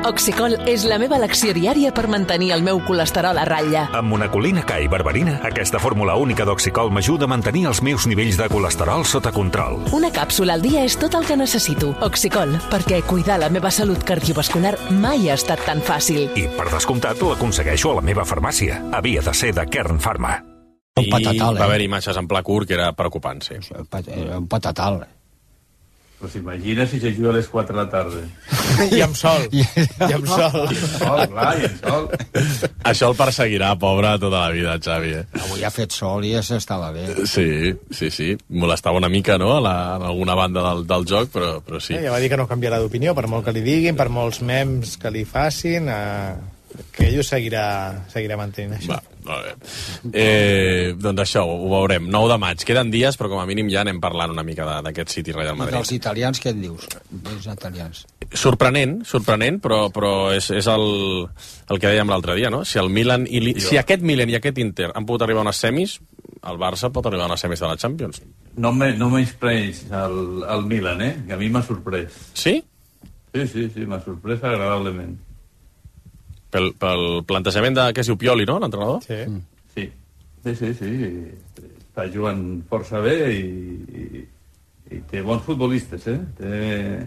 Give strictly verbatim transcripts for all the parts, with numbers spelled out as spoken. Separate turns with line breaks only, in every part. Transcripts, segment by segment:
Oxicol és la meva elecció diària per mantenir el meu colesterol a ratlla.
Amb monacolina K i berberina, aquesta fórmula única d'Oxicol m'ajuda a mantenir els meus nivells de colesterol sota control.
Una càpsula al dia és tot el que necessito. Oxicol, perquè cuidar la meva salut cardiovascular mai ha estat tan fàcil.
I, per descomptat, l'aconsegueixo a la meva farmàcia. Havia de ser de Kern Pharma.
Un patatal, eh?
Va haver imatges en pla curt que era preocupant, sí.
Un patatal.
Pues imagina si se juga a les quatre de la tarda.
I amb sol. I amb sol.
I amb sol, clar, i amb sol.
Això el perseguirà, pobre, tota la vida, Xavi. Eh?
Avui ha fet sol i ja s'estava bé.
Sí, sí, sí. Molestava una mica, no?, a, la, a alguna banda del, del joc, però, però sí.
Eh, ja va dir que no canviarà d'opinió, per molt que li diguin, per molts mems que li facin, eh, que ell ho seguirà, seguirà mantenint, això.
Va, molt bé. Eh, doncs això, ho veurem. nou de maig. Queden dies, però com a mínim ja anem parlant una mica d'aquest City Real Madrid.
I dels italians, què et dius? Els italians.
Sorprenent, sorprenent, però, però és, és el, el que dèiem l'altre dia, no? Si el Milan i li... si aquest Milan i aquest Inter han pogut arribar a unes semis, el Barça pot arribar a unes semis de la Champions.
No me, no menyspreïs el, el Milan, eh? Que a mi m'ha sorprès.
Sí?
Sí, sí, sí, m'ha sorprès agradablement.
Pel, pel plantejament de que es diu Pioli, no, l'entrenador?
Sí.
Mm. Sí, sí, sí, sí. Està jugant força bé i, i, i té bons futbolistes, eh? Té...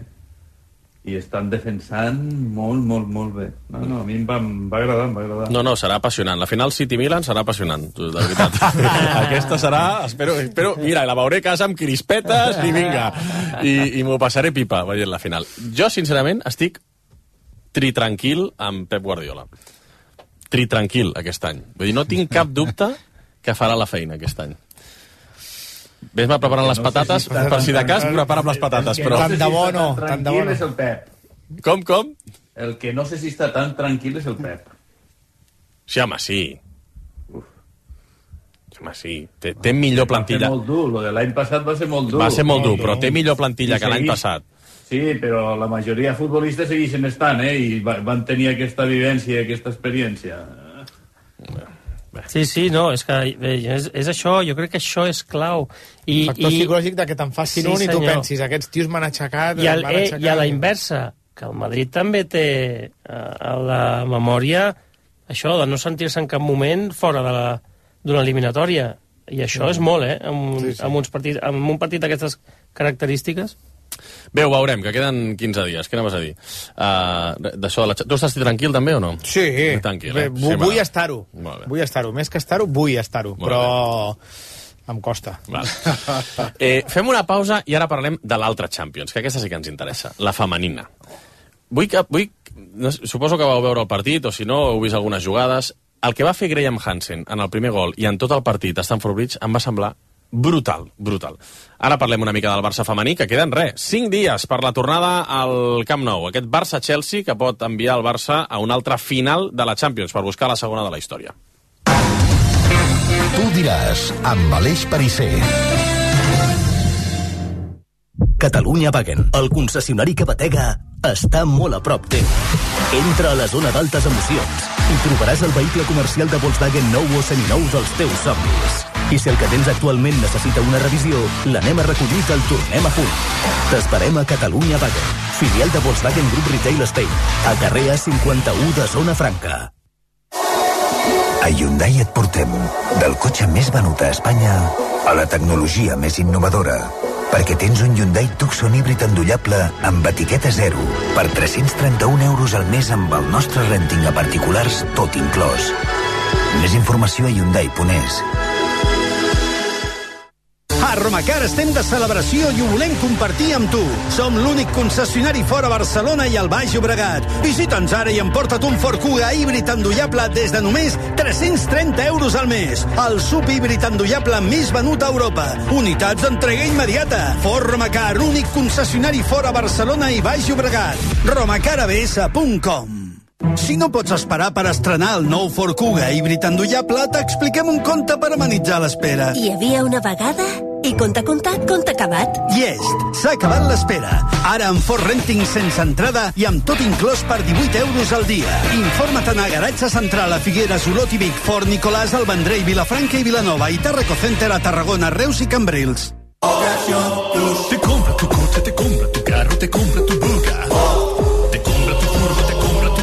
I estan defensant molt, molt, molt bé. No, no, a mi em va, em va agradar, em va agradar.
No, no, serà apassionant. La final City-Milan serà apassionant, de veritat. Aquesta serà... Espero, espero... Mira, la veuré a casa amb crispetes i vinga. I, i m'ho passaré pipa veient la final. Jo, sincerament, estic tritranquil amb Pep Guardiola. Tritranquil aquest any. Vull dir, no tinc cap dubte que farà la feina aquest any. Ves-me preparant les patates, per si de cas, prepara'm les patates, però...
Tant de bo no, tant de bo no.
És el Pep.
Com, com?
El que no sé si està tan tranquil és el Pep.
Sí, home, sí. Uf. Home, sí. Té, té millor plantilla.
Va ser molt dur, lo de l'any passat va ser molt dur.
Va ser molt dur, però té millor plantilla que l'any passat.
Sí, però la majoria de futbolistes segueixen estant, eh? I van tenir aquesta vivència, aquesta experiència.
Sí, sí, no, és que és, és això, jo crec que això és clau. I,
Factor
i...
psicològic de que te'n facin
Sí,
un i tu
senyor.
pensis, aquests tios m'han aixecat...
I, el,
m'han
eh,
aixecat.
I a la inversa, que el Madrid també té eh, a la memòria això de no sentir-se en cap moment fora de la, d'una eliminatòria. I això mm. és molt, eh? Amb, sí, sí. amb, uns partits, amb un partit d'aquestes característiques.
Bé, ho veurem, que queden quinze dies. Què anaves a dir? Uh, d'això de la... Tu estàs tranquil, també, o no?
Sí,
tranquil,
bé,
eh?
vull,
sí,
vull estar-ho.
Molt bé.
Vull estar-ho. Més que estar-ho, vull estar-ho.
Molt
Però
bé.
em costa.
eh, fem una pausa i ara parlem de l'altra Champions, que aquesta sí que ens interessa, la femenina. Vull que... Vull, no, suposo que vau veure el partit, o si no, heu vist algunes jugades. El que va fer Graham Hansen en el primer gol i en tot el partit a Stamford Bridge em va semblar brutal, brutal. Ara parlem una mica del Barça femení, que queden res, cinc dies per la tornada al Camp Nou. Aquest Barça-Chelsea que pot enviar el Barça a una altra final de la Champions per buscar la segona de la història.
Tu diràs, amb Aleix Pariser. Catalunya Wagen, el concessionari que batega, està molt a prop teu. Entra a la zona d'altes emocions i trobaràs el vehicle comercial de Volkswagen nou o seminou dels teus somnis. I si el que tens actualment necessita una revisió, l'anem a recollir i te'l tornem a punt. T'esperem a Catalunya Wagen, filial de Volkswagen Group Retail Spain, a carrer A cinquanta-u de Zona Franca.
A Hyundai et portem del cotxe més venut a Espanya a la tecnologia més innovadora. Perquè tens un Hyundai Tucson híbrid endollable amb etiqueta zero per tres-cents trenta-un euros al mes amb el nostre renting a particulars tot inclòs. Més informació a hyundai punt es.
A Romacar estem de celebració i ho volem compartir amb tu. Som l'únic concessionari fora Barcelona i el Baix Llobregat. Visita'ns ara i emporta't un Ford Kuga híbrid endollable des de només tres-cents trenta euros al mes. El sub híbrid endollable més venut a Europa. Unitats d'entrega immediata. Ford Romacar, únic concessionari fora Barcelona i Baix Llobregat. romacar a b s punt com. Si no pots esperar per estrenar el nou Ford Kuga híbrid endollable, t'expliquem un conte per amenitzar l'espera.
Hi havia una vegada i conte contat, conte acabat.
Llest, s'ha acabat l'espera. Ara amb Ford Renting sense entrada i amb tot inclòs per divuit euros al dia. Informa't a Garatge Central a Figueres, Olot i Vic, Fort Nicolàs, el Vendrell, Vilafranca i Vilanova i Tarraco Center a Tarragona, Reus i Cambrils.
Te compra tu coche, te compra tu carro, te compra tu buga. Te compra tu furgo, te compra tu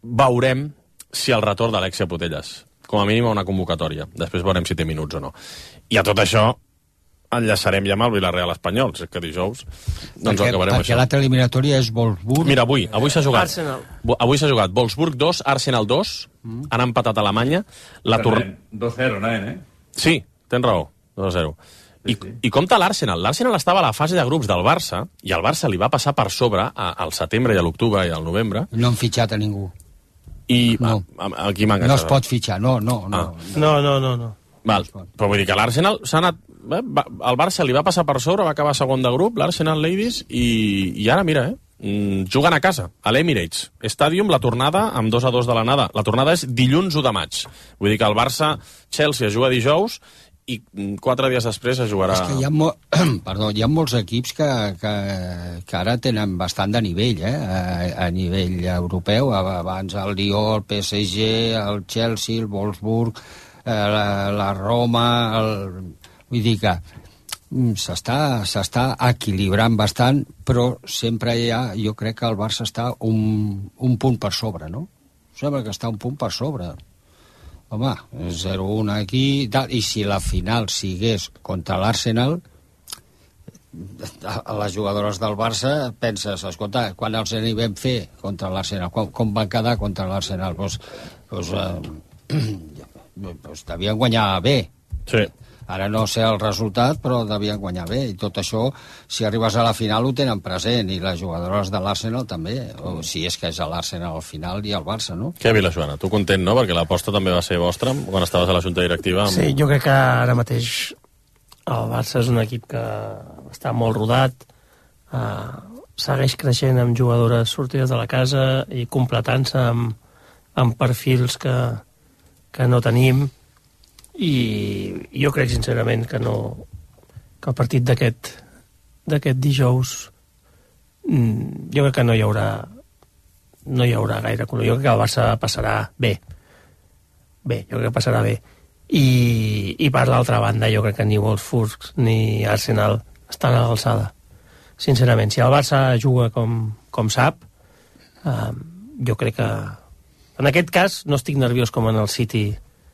veurem si el retorn d'Alexia Putellas, com a mínim a una convocatòria. Després veurem si té minuts o no. I a tot això enllaçarem ja amb el Villarreal espanyol, si és que dijous doncs
perquè,
acabarem
perquè
això.
l'altra eliminatòria és Wolfsburg.
Mira, avui, avui s'ha jugat.
Arsenal.
Avui s'ha jugat Wolfsburg dos, Arsenal dos, mm. han empatat a Alemanya. La torn...
dos a zero, nen, eh?
Sí, tens raó, dos a zero. I, sí. I compta l'Arsenal. L'Arsenal estava a la fase de grups del Barça i el Barça li va passar per sobre a, al setembre i a l'octubre i al novembre.
No han fitxat a ningú.
I
no.
a, a, aquí m'ha
no es pot fitxar, no, no. No,
ah.
no, no. no, no.
Val. Però vull dir que l'Arsenal s'ha anat... Eh, va, el Barça li va passar per sobre, va acabar segon de grup, l'Arsenal Ladies, i, i ara, mira, eh, mm, juguen a casa, a l'Emirates Stadium, la tornada amb dos a dos de l'anada. La tornada és dilluns u de maig. Vull dir que el Barça-Chelsea es juga dijous i quatre dies després es jugarà...
És que hi ha, mo... Perdó, hi ha molts equips que, que, que ara tenen bastant de nivell, eh? a, a nivell europeu. Abans el Lió, el P S G, el Chelsea, el Wolfsburg, eh, la, la Roma... El... Vull dir que s'està s'està equilibrant bastant, però sempre hi ha... Jo crec que el Barça està un, un punt per sobre, no? Sembla que està un punt per sobre. Home, zero a un aquí i tal. I si la final sigués contra l'Arsenal, a les jugadores del Barça penses, escolta, quan els anirem fer contra l'Arsenal? Com, com van quedar contra l'Arsenal? Doncs, doncs, eh, doncs devien guanyar bé.
Sí.
Ara no sé el resultat, però devien guanyar bé. I tot això, si arribes a la final, ho tenen present. I les jugadores de l'Arsenal també. O si és que és l'Arsenal al final i el Barça, no?
Què, Vila Joana? Tu content, no? Perquè l'aposta també va ser vostra quan estaves a la junta directiva. Amb...
Sí, jo crec que ara mateix el Barça és un equip que està molt rodat, eh, segueix creixent amb jugadores sortides de la casa i completant-se amb, amb perfils que, que no tenim. I jo crec sincerament que no que el partit d'aquest d'aquest dijous jo crec que no hi haurà no hi haurà gaire color. Jo crec que el Barça passarà bé bé, jo crec que passarà bé i, i per l'altra banda jo crec que ni Wolfsburg ni Arsenal estan a l'alçada, sincerament. Si el Barça juga com, com sap, eh, jo crec que en aquest cas no estic nerviós com en el City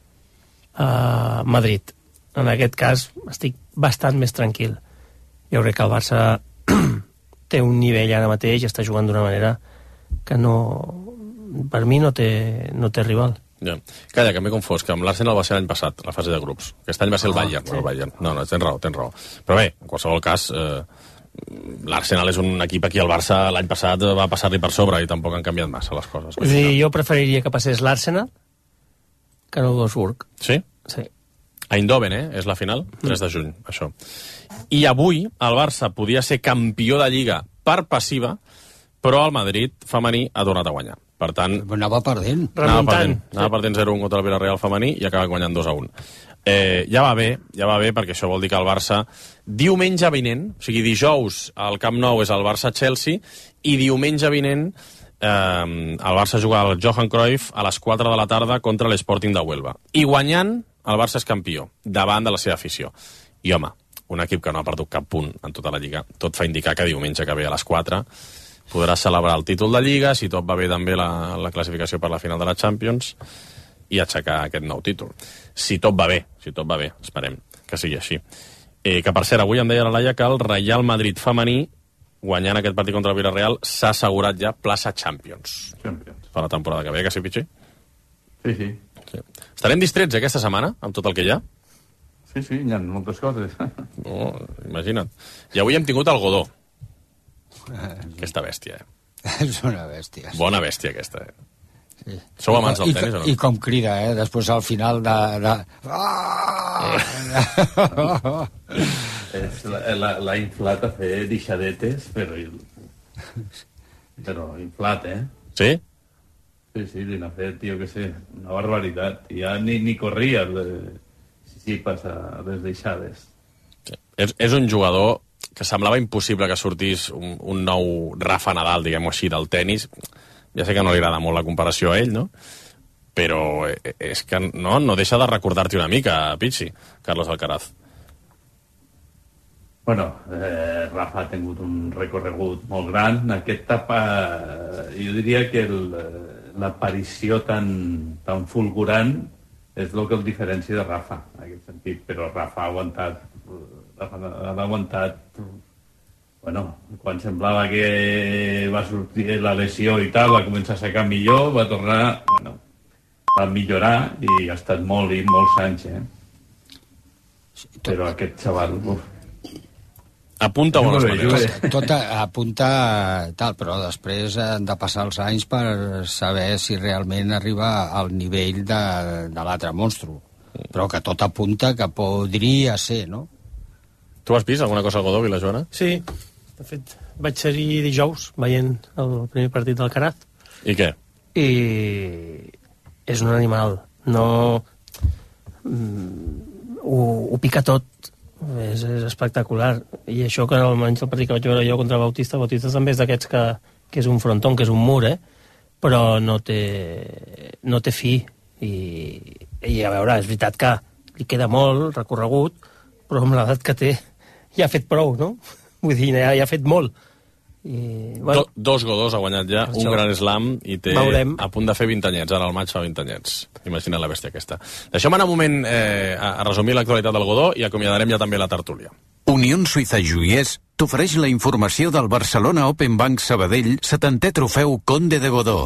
a Madrid. En aquest cas estic bastant més tranquil. Jo crec que el Barça té un nivell ara mateix i està jugant d'una manera que no, per mi no té, no té rival.
Ja. Calla, que m'he confós, que amb l'Arsenal va ser l'any passat, la fase de grups. Aquest any va ser el Bayern. Ah, sí. el Bayern. No, no, tens raó, tens raó. Però bé, en qualsevol cas, eh, l'Arsenal és un equip aquí, el Barça l'any passat va passar-li per sobre i tampoc han canviat massa les coses.
És a dir, jo preferiria que passés l'Arsenal que no Wolfsburg.
Sí?
Sí.
A Eindhoven, eh? És la final, tres de juny, això. I avui el Barça podia ser campió de Lliga per passiva, però el Madrid femení ha tornat a guanyar. Per tant...
Anava perdent.
Anava perdent, anava perdent zero a un contra el Villarreal femení i acaba guanyant dos a un. Eh, ja va bé, ja va bé, perquè això vol dir que el Barça diumenge vinent, o sigui, dijous al Camp Nou és el Barça-Chelsea i diumenge vinent Eh, el Barça juga al Johan Cruyff a les quatre de la tarda contra l'Sporting de Huelva. I guanyant, el Barça és campió davant de la seva afició. I home, un equip que no ha perdut cap punt en tota la Lliga, tot fa indicar que diumenge que ve a les quatre podrà celebrar el títol de Lliga, si tot va bé també la, la classificació per la final de la Champions i aixecar aquest nou títol. Si tot va bé, si tot va bé, esperem que sigui així. Eh, que per cert, avui em deia la Laia que el Real Madrid femení, guanyant aquest partit contra el Villarreal, s'ha assegurat ja plaça Champions.
Champions.
Per la temporada que ve, que sí, Pichi?
Sí, sí.
sí. Estarem distrets aquesta setmana, amb tot el que hi ha?
Sí, sí, hi ha moltes coses.
Oh, imagina't. I avui hem tingut el Godó. Aquesta bèstia, eh?
És una bèstia. Sí.
Bona bèstia, aquesta, eh?
Sí.
Sou amants del
I,
tenis o no?
I com crida, eh? Després al final de... de...
L'ha inflat a fer deixadetes, però... Però inflat, eh?
Sí?
Sí, sí, li n'ha fet, tio, que sé, una barbaritat. Ja ni, ni corria si sí, passa les deixades.
Sí. És, és un jugador que semblava impossible que sortís un, un nou Rafa Nadal, diguem-ho així, del tenis. Ja sé que no li agrada molt la comparació a ell, no? Però és que no, no deixa de recordar-te una mica, Pichi, Carlos Alcaraz.
Bueno, eh, Rafa ha tingut un recorregut molt gran. Aquesta etapa, jo diria que el, l'aparició tan, tan fulgurant és el que el diferencia de Rafa, en aquest sentit. Però Rafa ha aguantat, Rafa ha aguantat, bueno, quan semblava que va sortir la lesió i tal, va començar a secar millor, va tornar, bueno, va millorar i ha estat molt i molts anys, eh? Però aquest xaval... Uf.
Apunta bones maneres.
Tot apunta tal, però després han de passar els anys per saber si realment arriba al nivell de, de l'altre monstru. Però que tot apunta que podria ser, no?
Tu has vist alguna cosa al Godó, Vilajoana?
Sí, de fet, vaig ser-hi dijous veient el primer partit del Caraz.
I què?
I és un animal. No... Mm, ho, ho pica tot. És, és espectacular. I això que almenys el partit que vaig veure jo contra Bautista, Bautista també és d'aquests que, que és un frontón, que és un mur, eh? Però no té, no té fi. I, I a veure, és veritat que li queda molt recorregut, però amb l'edat que té ja ha fet prou, no? Vull dir, ja, ja ha fet molt. I, bueno,
Do, dos Godós ha guanyat ja, un gran slam i té
veurem.
A punt de fer vint anyets, ara al maig fa vint anyets. Imagina la bèstia aquesta. Deixem anar un moment eh, a, a resumir l'actualitat del Godó i acomiadarem ja també la tertúlia.
Unió Suïssa Joiers t'ofereix la informació del Barcelona Open Bank Sabadell setantè trofeu Conde de Godó.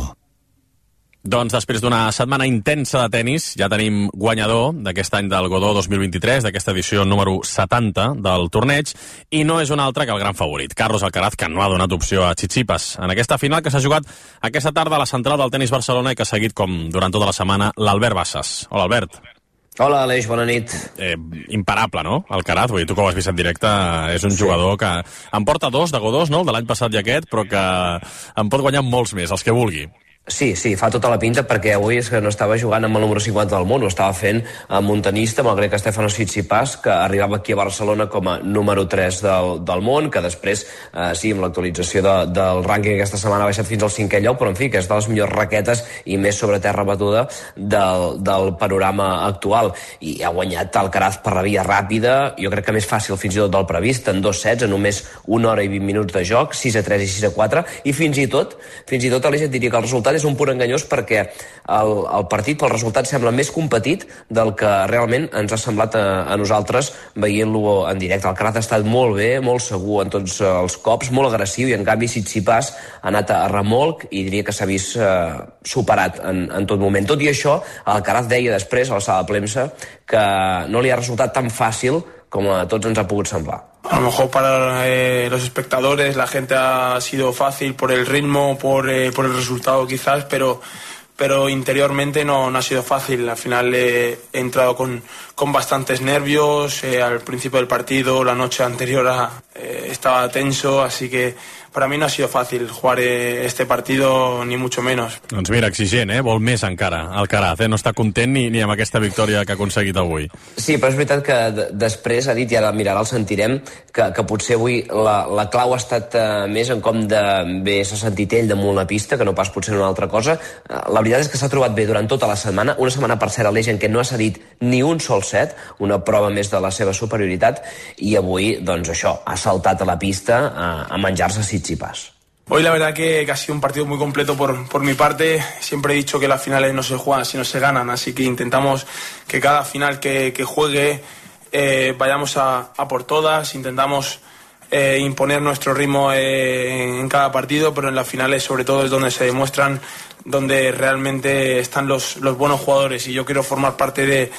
Doncs després d'una setmana intensa de tennis, ja tenim guanyador d'aquest any del Godó dos mil vint-i-tres, d'aquesta edició número setanta del torneig, i no és un altre que el gran favorit, Carlos Alcaraz, que no ha donat opció a Tsitsipas. En aquesta final que s'ha jugat aquesta tarda a la central del tenis Barcelona i que ha seguit, com durant tota la setmana, l'Albert Bassas. Hola, Albert.
Hola, Aleix, bona nit.
Eh, imparable, no? Alcaraz, vull dir, tu que ho has vist en directe, és un sí. jugador que en porta dos de Godós, no?, de l'any passat i aquest, però que en pot guanyar molts més, els que vulgui.
Sí, sí, fa tota la pinta perquè avui és que no estava jugant amb el número cinquanta del món, ho estava fent amb un tenista, amb el grec Stefanos Tsitsipas, que arribava aquí a Barcelona com a número tres del, del món, que després, eh, sí, amb l'actualització de, del rànquing aquesta setmana ha baixat fins al cinquè lloc, però en fi, que és de les millors raquetes i més sobre terra batuda del, del panorama actual. I ha guanyat Alcaraz per la via ràpida, jo crec que més fàcil fins i tot del previst, en dos sets, en només una hora i vint minuts de joc, sis a tres i sis a quatre, i fins i tot, fins i tot, Aleix, et diria que el resultat és un punt enganyós perquè el, el partit pel resultat sembla més competit del que realment ens ha semblat a, a nosaltres veient-lo en directe. El Alcaraz ha estat molt bé, molt segur en tots els cops, molt agressiu, i en canvi Tsitsipas ha anat a remolc i diria que s'ha vist eh, superat en, en tot moment. Tot i això, Alcaraz deia després a la sala de premsa que no li ha resultat tan fàcil com a tots ens ha pogut semblar.
A lo mejor para eh, los espectadores la gente ha sido fácil por el ritmo, por, eh, por el resultado quizás, pero, pero interiormente no, no ha sido fácil. Al final eh, he entrado con, con bastantes nervios, eh, al principio del partido, la noche anterior a, eh, estaba tenso, así que para mi no ha sido fácil jugar eh, este partido, ni mucho menos.
Doncs mira, exigent, eh? Vol més encara, Alcaraz, eh? No està content ni, ni amb aquesta victòria que ha aconseguit avui.
Sí, però és veritat que d- després ha dit, i ara mirarà, el sentirem, que, que potser avui la, la clau ha estat uh, més en com de bé s'ha sentit ell damunt la pista, que no pas potser una altra cosa. Uh, la veritat és que s'ha trobat bé durant tota la setmana, una setmana per cert, Aleix, en què no ha cedit ni un sol set, una prova més de la seva superioritat, i avui, doncs això, ha saltat a la pista a, a menjar-se Tsitsipas.
Hoy la verdad que, que ha sido un partido muy completo por, por mi parte. Siempre he dicho que las finales no se juegan sino se ganan, así que intentamos que cada final que, que juegue eh, vayamos a, a por todas, intentamos eh, imponer nuestro ritmo eh, en cada partido, pero en las finales sobre todo es donde se demuestran, donde realmente están los, los buenos jugadores, y yo quiero formar parte de,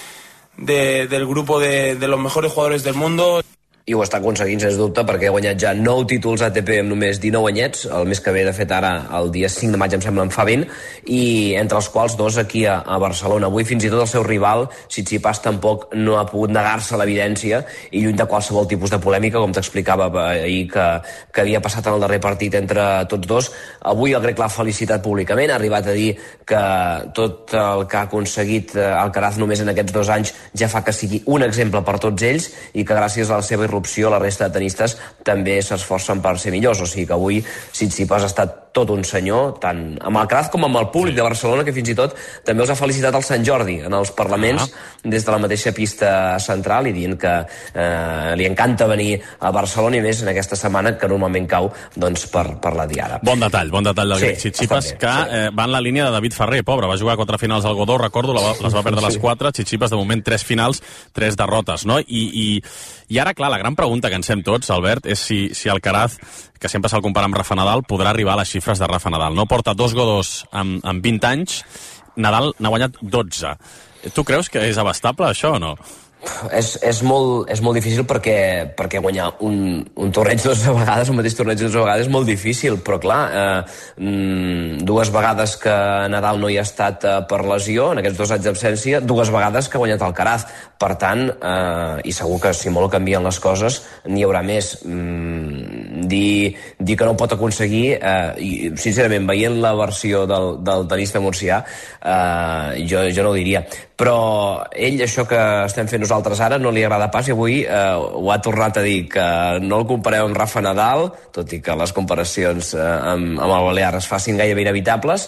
de, del grupo de, de los mejores jugadores del mundo.
I ho està aconseguint, sens dubte, perquè ha guanyat ja nou títols A T P amb només dinou anyets, el mes que ve, de fet, ara, el dia cinc de maig, em sembla, en fa vint, i entre els quals dos aquí a, a Barcelona. Avui fins i tot el seu rival, Tsitsipas, tampoc no ha pogut negar-se a l'evidència, i lluny de qualsevol tipus de polèmica, com t'explicava ahir, que, que havia passat en el darrer partit entre tots dos. Avui el grec l'ha felicitat públicament, ha arribat a dir que tot el que ha aconseguit Alcaraz només en aquests dos anys ja fa que sigui un exemple per tots ells, i que gràcies a la seva irrupció la resta de tenistes també s'esforcen per ser millors, o sigui que avui Tsitsipas ha estat tot un senyor, tant amb Alcaraz com amb el públic de Barcelona, que fins i tot també els ha felicitat al Sant Jordi en els parlaments ah. des de la mateixa pista central i dient que eh, li encanta venir a Barcelona i més en aquesta setmana que normalment cau doncs, per, per la diada.
Bon detall, bon detall del
sí,
grec Tsitsipas, que
sí.
eh, va en la línia de David Ferrer, pobre, va jugar quatre finals al Godó, recordo, les va perdre les quatre, Tsitsipas de moment tres finals, tres derrotes, no? I, i, i ara, clar, la gran pregunta que ens fem tots, Albert, és si, si Alcaraz, que sempre se'l compara amb Rafa Nadal, podrà arribar a les xifres de Rafa Nadal. No porta dos Godós en, en vint anys, Nadal n'ha guanyat dotze. Tu creus que és abastable, això, o no?
És, és, molt, és molt difícil perquè, perquè guanyar un, un torneig dues vegades, un mateix torneig dues vegades, és molt difícil, però clar, eh, dues vegades que Nadal no hi ha estat eh, per lesió, en aquests dos anys d'absència, dues vegades que ha guanyat Alcaraz. Per tant, eh, i segur que si molt canvien les coses, n'hi haurà més. Mm, dir, dir que no ho pot aconseguir, eh, i sincerament, veient la versió del, del tenista murcià, eh, jo, jo no ho diria. Però ell, això que estem fent nosaltres ara, no li agrada pas i avui eh, ho ha tornat a dir, que no el compareu amb Rafa Nadal, tot i que les comparacions eh, amb, amb el Balear es facin gairebé inevitables,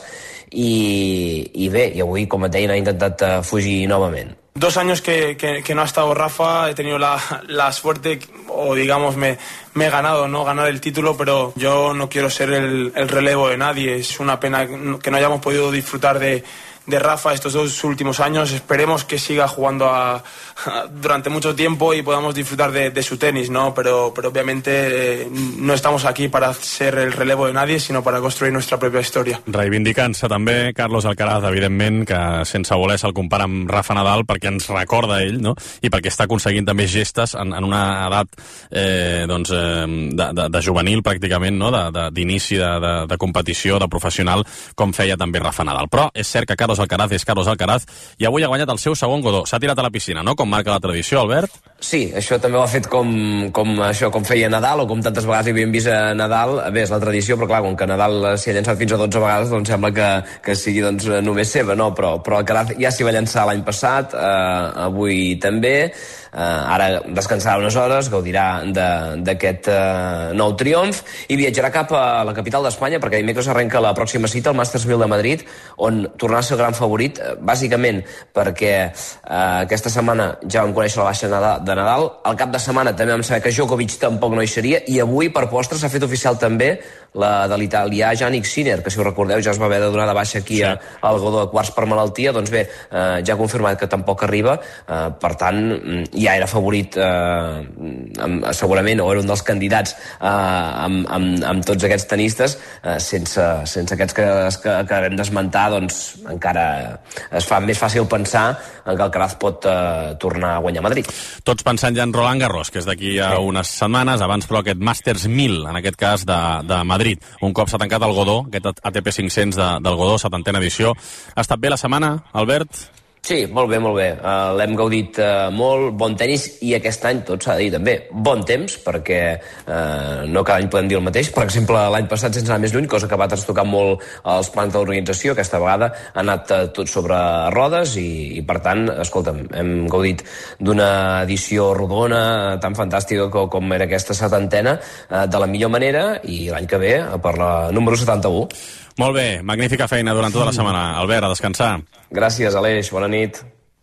i, i bé, i avui, com et deia, ha intentat uh, fugir novament.
Dos años que, que, que no ha estado Rafa, he tenido la, la suerte, o digamos, me, me he ganado, ¿no? Ganar el título, pero yo no quiero ser el, el relevo de nadie. Es una pena que no hayamos podido disfrutar de, de Rafa estos dos últimos años. Esperemos que siga jugando a, a, durante mucho tiempo y podamos disfrutar de, de su tenis, ¿no? Pero, pero obviamente eh, no estamos aquí para ser el relevo de nadie, sino para construir nuestra propia història.
Reivindicant-se també Carlos Alcaraz, evidentment, que sense voler se'l compara amb Rafa Nadal perquè ens recorda ell, no? I perquè està aconseguint també gestes en, en una edat eh, doncs, eh, de, de, de juvenil, pràcticament, no? D'inici de, de, de, de competició, de professional, com feia també Rafa Nadal. Però és cert que Carlos Alcaraz és Carlos Alcaraz i avui ha guanyat el seu segon Godó. S'ha tirat a la piscina, no?, com marca la tradició, Albert?
Sí, això també ho ha fet com, com, això, com feia Nadal, o com tantes vegades hi havíem vist a Nadal. Bé, és la tradició, però clar, com que Nadal s'hi ha llançat fins a dotze vegades, doncs sembla que, que sigui doncs, només seva, no? Però, però Alcaraz ja s'hi va llançar l'any passat, eh, avui també. Uh, ara descansarà unes hores, gaudirà d'aquest uh, nou triomf i viatjarà cap a la capital d'Espanya perquè dimecres arrenca la pròxima cita al Masters mil de Madrid, on tornarà a ser el gran favorit, uh, bàsicament perquè uh, aquesta setmana ja vam conèixer la baixa de Nadal, al cap de setmana també vam saber que Djokovic tampoc no hi seria, i avui per postre s'ha fet oficial també la de l'italià Jannik Sinner, que si us recordeu ja es va haver de donar de baixa aquí sí. al Godó de quarts per malaltia. Doncs bé, uh, ja ha confirmat que tampoc arriba, uh, per tant ja era favorit eh, amb, segurament, o era un dels candidats eh, amb, amb, amb tots aquests tenistes, eh, sense, sense aquests que, que acabem d'esmentar, doncs encara es fa més fàcil pensar en que Alcaraz pot eh, tornar a guanyar a Madrid.
Tots pensant ja en Roland Garros, que és d'aquí a sí. unes setmanes, abans però aquest Masters mil, en aquest cas de, de Madrid. Un cop s'ha tancat el Godó, aquest A T P cinc-cents de, del Godó, setantena edició. Ha estat bé la setmana, Albert?
Sí, molt bé, molt bé. Uh, L'hem gaudit uh, molt, bon tenis, i aquest any, tot s'ha de dir també, bon temps, perquè uh, no cada any podem dir el mateix. Per exemple, l'any passat, sense anar més lluny, cosa que va trastocar molt els plans de l'organització, aquesta vegada ha anat uh, tot sobre rodes i, i per tant, escolta'm, hem gaudit d'una edició rodona tan fantàstica com, com era aquesta setantena, uh, de la millor manera, i l'any que ve per la número setanta-u.
Molt bé, magnífica feina durant tota la setmana. Albert, a descansar.
Gràcies, Aleix, bona nit.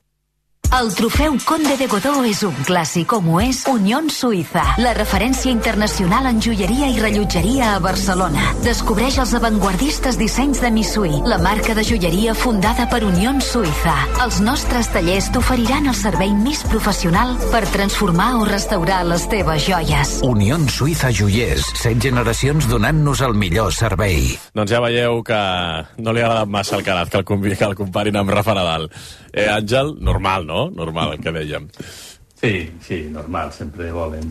El trofeu Conde de Godó és un clàssic, com ho és Unión Suïssa, la referència internacional en joieria i rellotgeria a Barcelona. Descobreix els avantguardistes dissenys de Missui, la marca de joieria fundada per Unión Suïssa. Els nostres tallers t'oferiran el servei més professional per transformar o restaurar les teves joies.
Unión Suïssa Joiers, set generacions donant-nos el millor servei.
Doncs ja veieu que no li ha agradat massa el Alcaraz que el, que el comparin amb Rafa Nadal. Eh, Àngel, normal, no? Normal, el que dèiem.
Sí, sí, normal. Sempre volen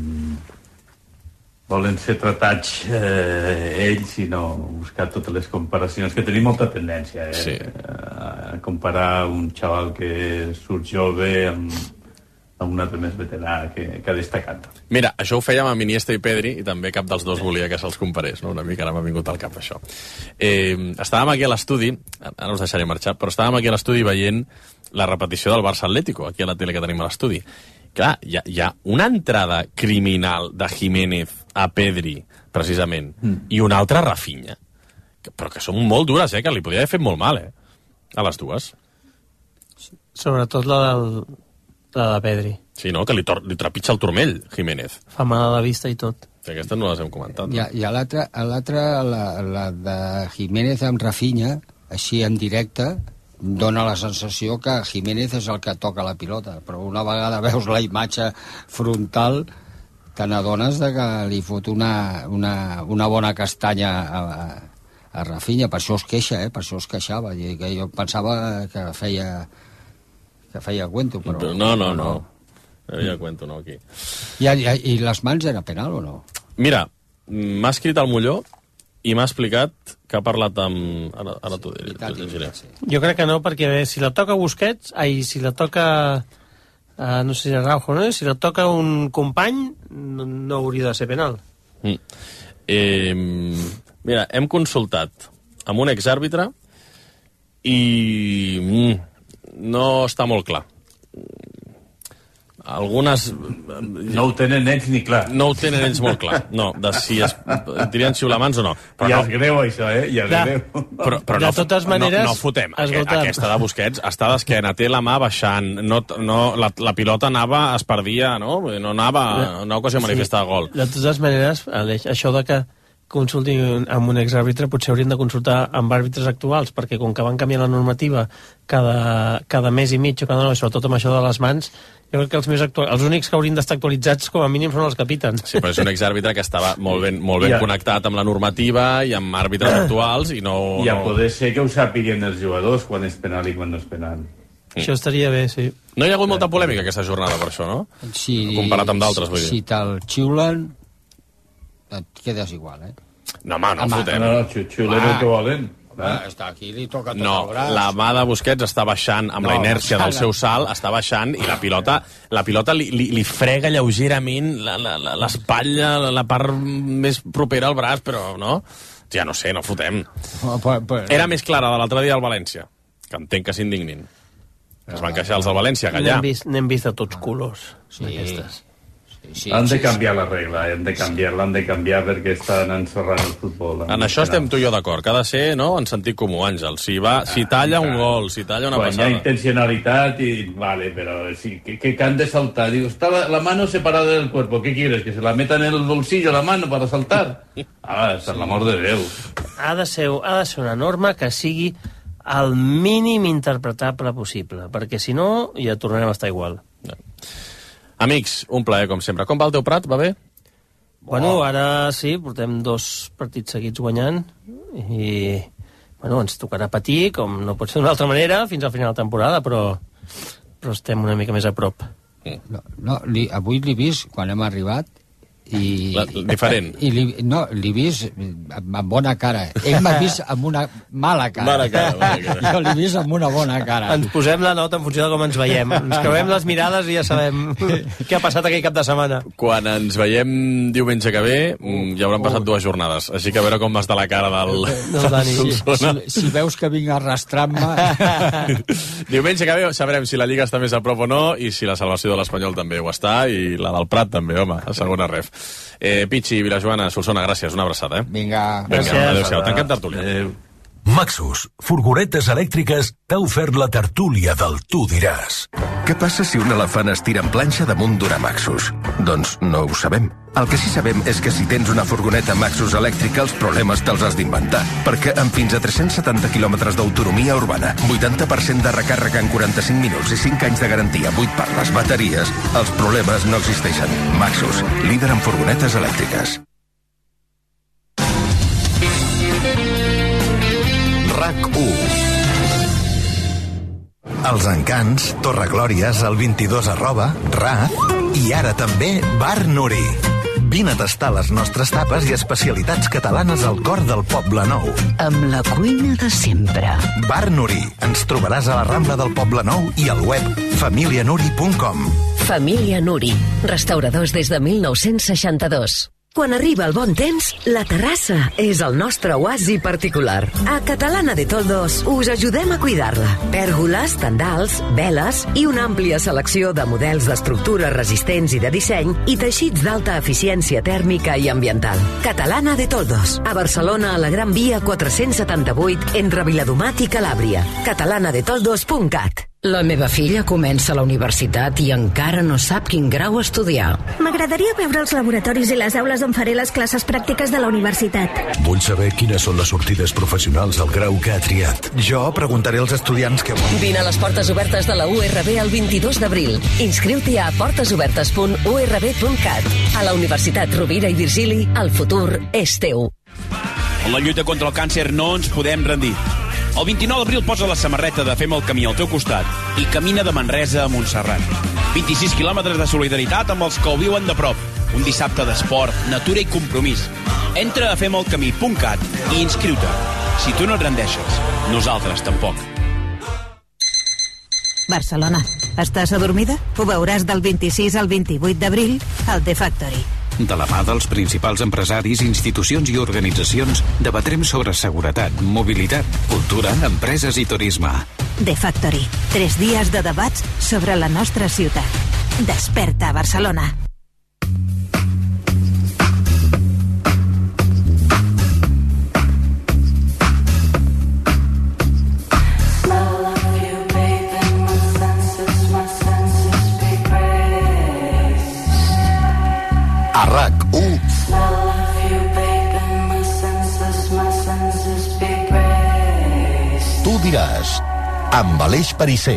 volen ser tratats eh, ells i no buscar totes les comparacions, que tenim molta tendència eh, sí. a comparar un xaval que surt jove amb, amb un altre més veterà que, que ha destacat.
Mira, això ho fèiem amb Iniesta i Pedri i també cap dels dos volia que se'ls comparés, no? Una mica ara m'ha vingut al cap això. Eh, estàvem aquí a l'estudi, ara us deixaré marxar, però estàvem aquí a l'estudi veient la repetició del Barça Atlético, aquí a la tele que tenim a l'estudi. Clar, hi ha, hi ha una entrada criminal de Jiménez a Pedri, precisament, mm. i una altra a Rafinha, però que són molt dures, eh? Que li podia haver fet molt mal, eh? A les dues.
Sobretot la, del, la de Pedri.
Sí, no? Que li, tor li trepitja el turmell, Jiménez.
Fa mal a la vista i tot.
Sí, aquestes no les hem comentat. No?
I, i a l'altra, la, la de Jiménez amb Rafinha, així en directe, dona la sensació que Jiménez és el que toca la pilota, però una vegada veus la imatge frontal te n'adones de que li fot una, una, una bona castanya a, a Rafinha. Per això es queixa, eh? Per això es queixava. I que jo pensava que feia que feia cuento, però...
No, no, no. No feia cuento, no, aquí.
I, i, I les mans era penal o no?
Mira, m'ha escrit el Molló i m'ha explicat que ha parlat amb... Ara, ara t'ho diré.
Sí. Jo crec que no, perquè bé, si la toca Busquets, ai, si la toca... Uh, no sé si era Raujo, no? Si la toca un company, no, no hauria de ser penal.
Mm. Eh, mira, hem consultat amb un exàrbitre i mm, no està molt clar. Algunes...
No ho tenen ells ni clar.
No ho tenen ells molt clar. No, de si es dirien xiulamans o no.
Però ja no. És greu, això, eh? Ja és greu.
Però, però
de
no,
totes maneres...
No, no fotem. Aquest, aquesta de Busquets està d'esquena, té la mà baixant, no, no, la, la pilota anava, es perdia, no? No anava, no ocasió manifesta de gol.
De totes maneres, Aleix, això de que consultin amb un exàrbitre potser haurien de consultar amb àrbitres actuals, perquè com que van canviar la normativa cada, cada mes i mig o cada no, sobretot amb això de les mans, jo crec que els, més actual, els únics que haurien d'estar actualitzats com a mínim són els capitans.
Sí, però és un exàrbitre que estava molt ben, molt ben ja. connectat amb la normativa i amb àrbitres actuals i no...
I a
no...
poder ser que ho sàpiguen els jugadors quan és penal i quan no és penal.
Mm. Això estaria bé, sí.
No hi ha hagut molta polèmica aquesta jornada per això, no?
Sí,
comparat amb d'altres, vull dir.
Si te'l xiulen, et quedes igual, eh?
No, home, no fotem.
No, no, xiulen el que volen.
Ah, està aquí, li toca tot
no,
el braç.
La mà de Busquets està baixant amb no, la inèrcia del seu salt, està baixant i la pilota, la pilota li, li, li frega lleugerament l'espatlla, la, la part més propera al braç, però no? Ja no sé, no fotem.
Oh, però, però...
Era més clara de l'altre dia al València, que entenc que s'indignin. Es van queixar els del València, que allà...
N'hem vist, n'hem vist de tots colors, sí. Aquestes.
Sí, han de canviar la regla, han de canviar-la, han de canviar perquè estan ensorrant el futbol.
En això estem tu i jo d'acord, que ha de ser, no?, en sentit comú, Àngel. Si, va, si talla un gol, si talla una
quan
passada...
Quan hi ha intencionalitat i... Vale, però sí, que, que han de saltar. Digo, está la, la mano separada del cuerpo, ¿qué quieres? ¿Que se la meta en el bolsillo la mano para saltar? Ah, per l'amor de Déu.
Ha de ser, ha de ser una norma que sigui el mínim interpretable possible, perquè si no ja tornarem a estar igual.
No. Amics, un plaer, com sempre. Com va el teu Prat? Va bé?
Bueno, ara sí, portem dos partits seguits guanyant i bueno, ens tocarà patir, com no pot ser d'una altra manera, fins al final de temporada, però, però estem una mica més a prop.
No, no li, avui l'he vist quan hem arribat i...
La, diferent.
I li, no, l'he vist amb, amb bona cara. Ell m'ha vist amb una mala cara.
Mala cara, mala cara.
Jo l'he vist amb una bona cara.
Ens posem la nota en funció de com ens veiem. Ens creuem les mirades i ja sabem què ha passat aquell cap de setmana.
Quan ens veiem diumenge que ve, ja hauran passat dues jornades. Així que a veure com està la cara del...
No, Dani.
Si, si, si veus que vinc arrastrant-me...
Diumenge que ve sabrem si la Lliga està més a prop o no i si la salvació de l'Espanyol també ho està i la del Prat també, home, a segona ref. Eh, Pichi, Vilajoana, Solsona, gràcies, una abraçada, eh?
Vinga.
Vinga, adéu-siau. Tanquem tertúlia.
Adéu.
Maxus, furgonetes elèctriques, t'ha ofert la tertúlia del Tu diràs.
Què passa si un elefant es tira en planxa damunt d'una Maxus? Doncs no ho sabem. El que sí sabem és que si tens una furgoneta Maxus elèctrica, els problemes te'ls has d'inventar. Perquè amb fins a tres-cents setanta quilòmetres d'autonomia urbana, vuitanta per cent de recàrrega en quaranta-cinc minuts i cinc anys de garantia buit per les bateries, els problemes no existeixen. Maxus, líder en furgonetes elèctriques.
RAC u. Els Encants, Torreglòries, el vint-i-dos arroba, Raz i ara també Bar Nuri. Vine a tastar les nostres tapes i especialitats catalanes al cor del Poble Nou.
Amb la cuina de sempre.
Bar Nuri. Ens trobaràs a la Rambla del Poble Nou i al web família nuri punt com.
Família Nuri. Restauradors des de mil nou-cents seixanta-dos.
Quan arriba el bon temps, la terrassa és el nostre oasi particular. A Catalana de Toldos us ajudem a cuidar-la. Pèrgoles, tendals, veles i una àmplia selecció de models d'estructures resistents i de disseny i teixits d'alta eficiència tèrmica i ambiental. Catalana de Toldos, a Barcelona, a la Gran Via quatre-cents setanta-vuit, entre Viladomat i Calàbria. catalana de toldos punt cat.
La meva filla comença la universitat i encara no sap quin grau estudiar.
M'agradaria veure els laboratoris i les aules on faré les classes pràctiques de la universitat.
Vull saber quines són les sortides professionals al grau que ha triat. Jo preguntaré als estudiants que volen.
Vine a les portes obertes de la U R B el vint-i-dos d'abril. Inscriu-t'hi a portesobertes punt u r b punt cat. A la Universitat Rovira i Virgili, el futur és teu.
En la lluita contra el càncer no ens podem rendir. El vint-i-nou d'abril posa la samarreta de Fem el camí al teu costat i camina de Manresa a Montserrat. vint-i-sis quilòmetres de solidaritat amb els que ho viuen de prop. Un dissabte d'esport, natura i compromís. Entra a fem el camí punt cat i inscriu-te. Si tu no et rendeixes, nosaltres tampoc.
Barcelona. Estàs adormida? Ho veuràs del vint-i-sis al vint-i-vuit d'abril al The Factory.
De la mà dels principals empresaris, institucions i organitzacions, debatrem sobre seguretat, mobilitat, cultura, empreses i turisme.
The Factory. Tres dies de debats sobre la nostra ciutat. Desperta, Barcelona.
A RAC u. Tu diràs, amb Aleix Perisser.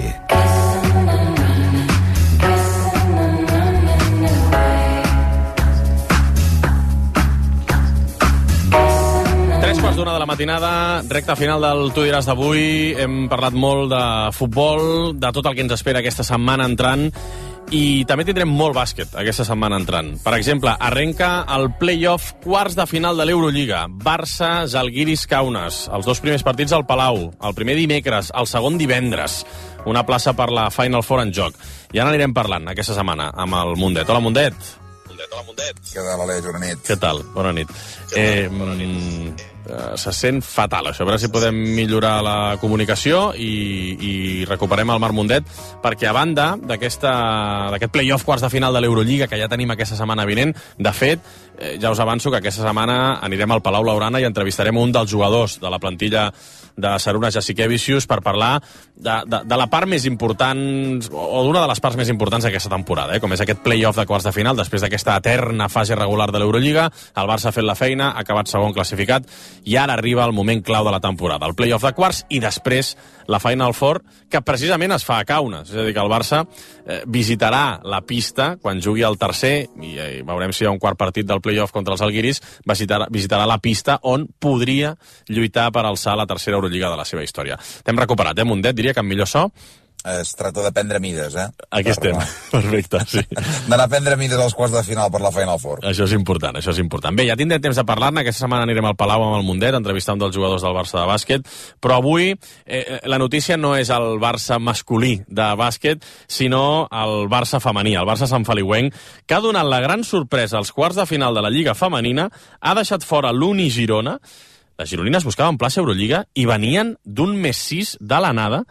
Tres quarts d'una de la matinada, recta final del Tu diràs d'avui. Hem parlat molt de futbol, de tot el que ens espera aquesta setmana entrant, i també tindrem molt bàsquet aquesta setmana entrant. Per exemple, arrenca el play-off quarts de final de l'Eurolliga. Barça, Žalgiris, Kaunas. Els dos primers partits al Palau. El primer dimecres, el segon divendres. Una plaça per la Final Four en joc. Ja n'anirem parlant aquesta setmana amb el Mundet. Hola, Mundet. Mundet, hola, Mundet.
Què tal, Aleix? Bona nit.
Què tal? Bona nit. Eh, Bona nit. Uh, se sent fatal, això. A veure si podem millorar la comunicació i, i recuperem el Marc Mundet, perquè a banda d'aquest play-off quarts de final de l'Eurolliga, que ja tenim aquesta setmana vinent, de fet, eh, ja us avanço que aquesta setmana anirem al Palau Blaugrana i entrevistarem un dels jugadors de la plantilla de Šarūnas Jasikevičius per parlar de, de, de la part més important, o d'una de les parts més importants d'aquesta temporada, eh? Com és aquest play-off de quarts de final, després d'aquesta eterna fase regular de l'Eurolliga. El Barça ha fet la feina, ha acabat segon classificat, i ara arriba el moment clau de la temporada, el play-off de quarts i després la Final Four, que precisament es fa a Kaunas. És a dir, que el Barça eh, visitarà la pista quan jugui el tercer, i eh, veurem si hi ha un quart partit del play-off contra els Žalgiris, visitarà, visitarà la pista on podria lluitar per alçar la tercera Eurolliga de la seva història. T'hem recuperat, eh, Mundet? Diria que amb millor so.
Es tracta de prendre mides, eh?
Aquí per estem, perfecte, sí.
D'anar a prendre mides als quarts de final per la Final Four.
Això és important, això és important. Bé, ja tindrem temps de parlar-ne, aquesta setmana anirem al Palau amb el Mundet, entrevistar un dels jugadors del Barça de bàsquet, però avui eh, la notícia no és el Barça masculí de bàsquet, sinó el Barça femení, el Barça santfeliuenc, que ha donat la gran sorpresa als quarts de final de la Lliga femenina, ha deixat fora l'Uni Girona. Les gironines buscaven plaça a Eurolliga i venien d'un més sis de l'anada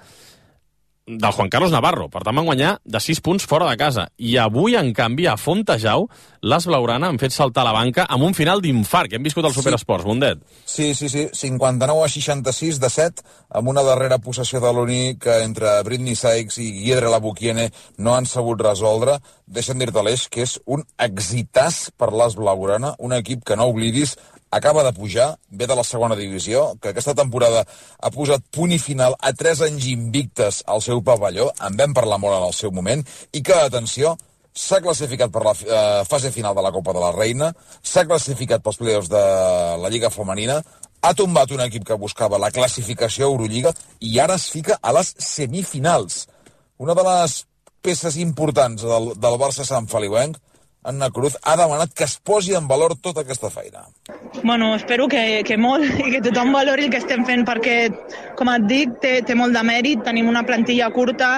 del Juan Carlos Navarro. Per tant, van guanyar de sis punts fora de casa. I avui, en canvi, a Fontejau, les Blaugrana han fet saltar la banca amb un final d'infart que hem viscut al Superesports, Mundet.
Sí, sí, sí. cinquanta-nou a seixanta-sis de set, amb una darrera possessió de l'Uni que entre Britney Sykes i Giedre Labukiene no han sabut resoldre. Deixa'm dir-te, Aleix, que és un exitàs per les Blaugrana, un equip que no oblidis, acaba de pujar, ve de la segona divisió, que aquesta temporada ha posat punt i final a tres anys invictes al seu pavelló, en vam parlar molt en el seu moment, i que, atenció, s'ha classificat per la eh, fase final de la Copa de la Reina, s'ha classificat pels playoffs de la Lliga Femenina, ha tombat un equip que buscava la classificació a Eurolliga i ara es fica a les semifinals. Una de les peces importants del, del Barça santfeliuenc, Anna Cruz, ha demanat que es posi en valor tota aquesta feina.
Bueno, espero que, que molt i que tothom valori el que estem fent perquè, com et dic, té, té molt de mèrit, tenim una plantilla curta,